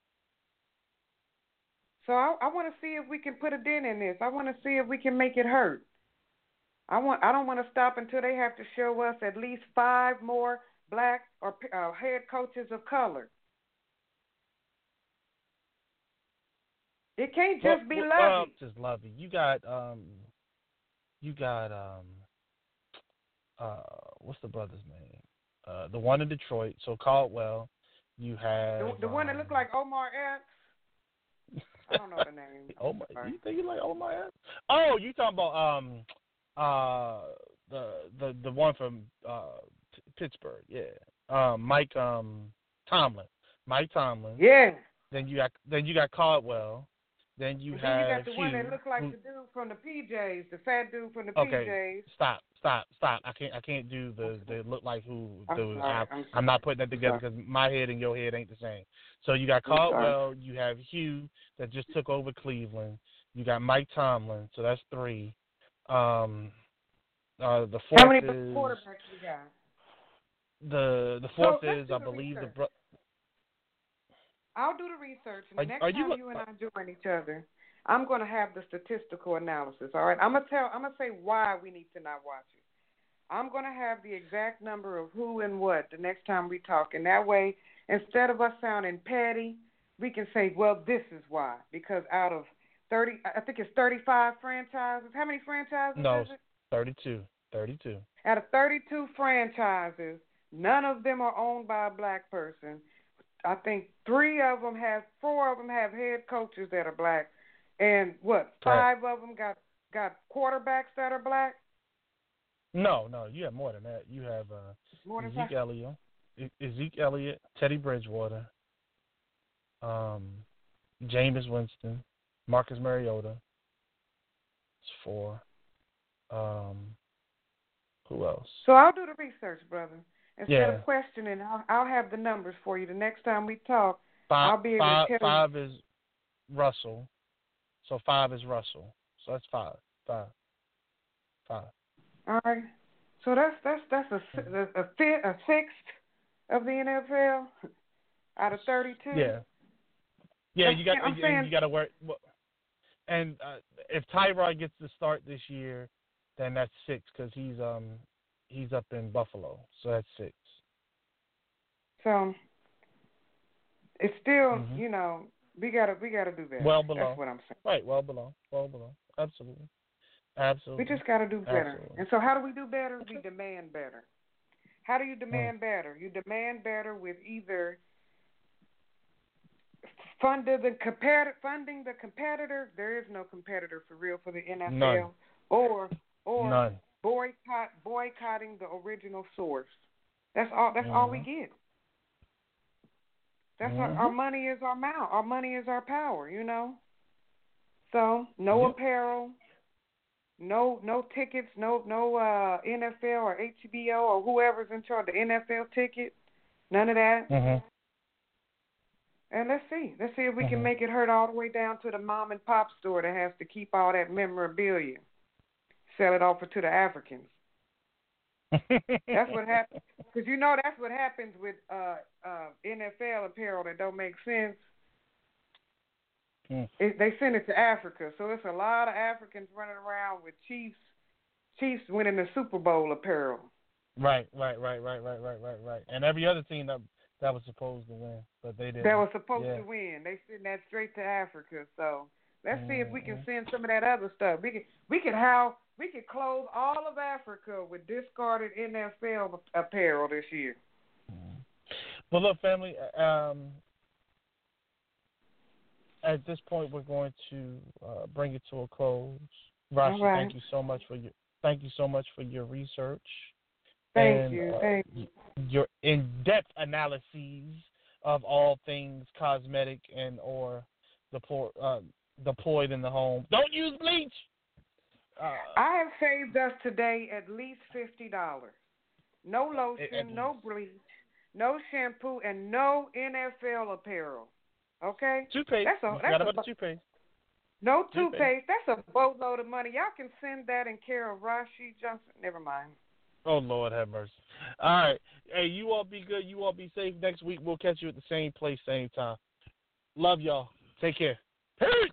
So I, I want to see if we can put a dent in this. I want to see if we can make it hurt. I want. I don't want to stop until they have to show us at least five more black or uh, head coaches of color. It can't just well, be well, Lovey. Uh, just Lovey. You got um, you got um, uh, what's the brother's name? Uh, the one in Detroit. So Caldwell. You have The, the um, one that looked like Omar Epps. I don't know the name. Omar, you think you like Omar Epps? Oh, you talking about um, uh, the the the one from uh P- Pittsburgh? Yeah. Um, Mike um Tomlin. Mike Tomlin. Yeah. Then you got then you got Caldwell. Then you and have then you got the Hugh, one that looked like who, the dude from the P Js, the fat dude from the okay, P Js. Stop, stop, stop. I can't I can't do the the look like who I'm those. sorry, I, I'm, I'm not putting that I'm together because my head and your head ain't the same. So you got Caldwell, you have Hugh that just took over Cleveland. You got Mike Tomlin, so that's three. Um, uh, the fourth How many is quarterbacks you got? the the fourth so is I believe research. the. Bro- I'll do the research, and are, the next are time you, you and I join each other, I'm going to have the statistical analysis. All right, I'm gonna tell. I'm gonna say why we need to not watch it. I'm going to have the exact number of who and what the next time we talk, and that way, instead of us sounding petty, we can say, well, this is why. Because out of thirty, I think it's thirty-five franchises. How many franchises no, is it? thirty-two. thirty-two. Out of thirty-two franchises, none of them are owned by a black person. I think three of them have, four of them have head coaches that are black, and what, five Right. of them got got quarterbacks that are black. No, no, you have more than that. You have uh, More than Zeke that. Elliott, Zeke Elliott, Teddy Bridgewater, um, Jameis Winston, Marcus Mariota. It's four. Um, who else? So I'll do the research, brother. Instead Yeah. of questioning, I'll, I'll have the numbers for you. The next time we talk, Five, I'll be able five, to tell five you. is Russell. So five is Russell. So that's five. Five. Five. All right. So that's that's that's a Mm-hmm. a, a, fifth, a sixth of the N F L out of thirty-two. Yeah. Yeah, That's, you got I'm and saying, you got to work. And uh, if Tyrod gets to start this year, then that's six because he's um he's up in Buffalo, so that's six. So it's still, Mm-hmm. you know, we gotta we gotta do better. Well below. That's what I'm saying. Right, well below, well below. Absolutely, absolutely. We just gotta do better. Absolutely. And so, how do we do better? We demand better. How do you demand mm. better? You demand better with either funding the competitor, funding the competitor. There is no competitor for real for the N F L. None. Or or None. boycott boycotting the original source. That's all. That's mm-hmm. all we get. That's mm-hmm. our, our money is our mouth. Our money is our power. You know. So no yep. apparel, no no tickets, no no uh, N F L or H B O or whoever's in charge of the N F L ticket. None of that. Mm-hmm. And let's see. Let's see if we mm-hmm. can make it hurt all the way down to the mom and pop store that has to keep all that memorabilia. sell it off to the Africans. That's what happens. Because you know that's what happens with uh, uh, N F L apparel that don't make sense. Mm. It, they send it to Africa, so it's a lot of Africans running around with Chiefs, Chiefs winning the Super Bowl apparel. Right, right, right, right, right, right, right, right. And every other team that that was supposed to win, but they didn't. That was supposed yeah. to win. They send that straight to Africa. So let's mm-hmm. see if we can send some of that other stuff. We could we could how we could clothe all of Africa with discarded N F L apparel this year. Mm-hmm. Well, look, family. Um, at this point, we're going to uh, bring it to a close. Rashi, right. thank you so much for your thank you so much for your research. Thank and, you. Uh, thank you. Your in-depth analyses of all things cosmetic and or deploy, uh, deployed in the home. Don't use bleach. Uh, I have saved us today at least fifty dollars. No lotion, at, at no bleach, no shampoo, and no N F L apparel. Okay? Toothpaste. That's a, you that's forgot a, about the toothpaste. No toothpaste. toothpaste. That's a boatload of money. Y'all can send that in care of Rashi Johnson. Never mind. Oh, Lord have mercy. All right. Hey, you all be good. You all be safe. Next week, we'll catch you at the same place, same time. Love y'all. Take care. Peace.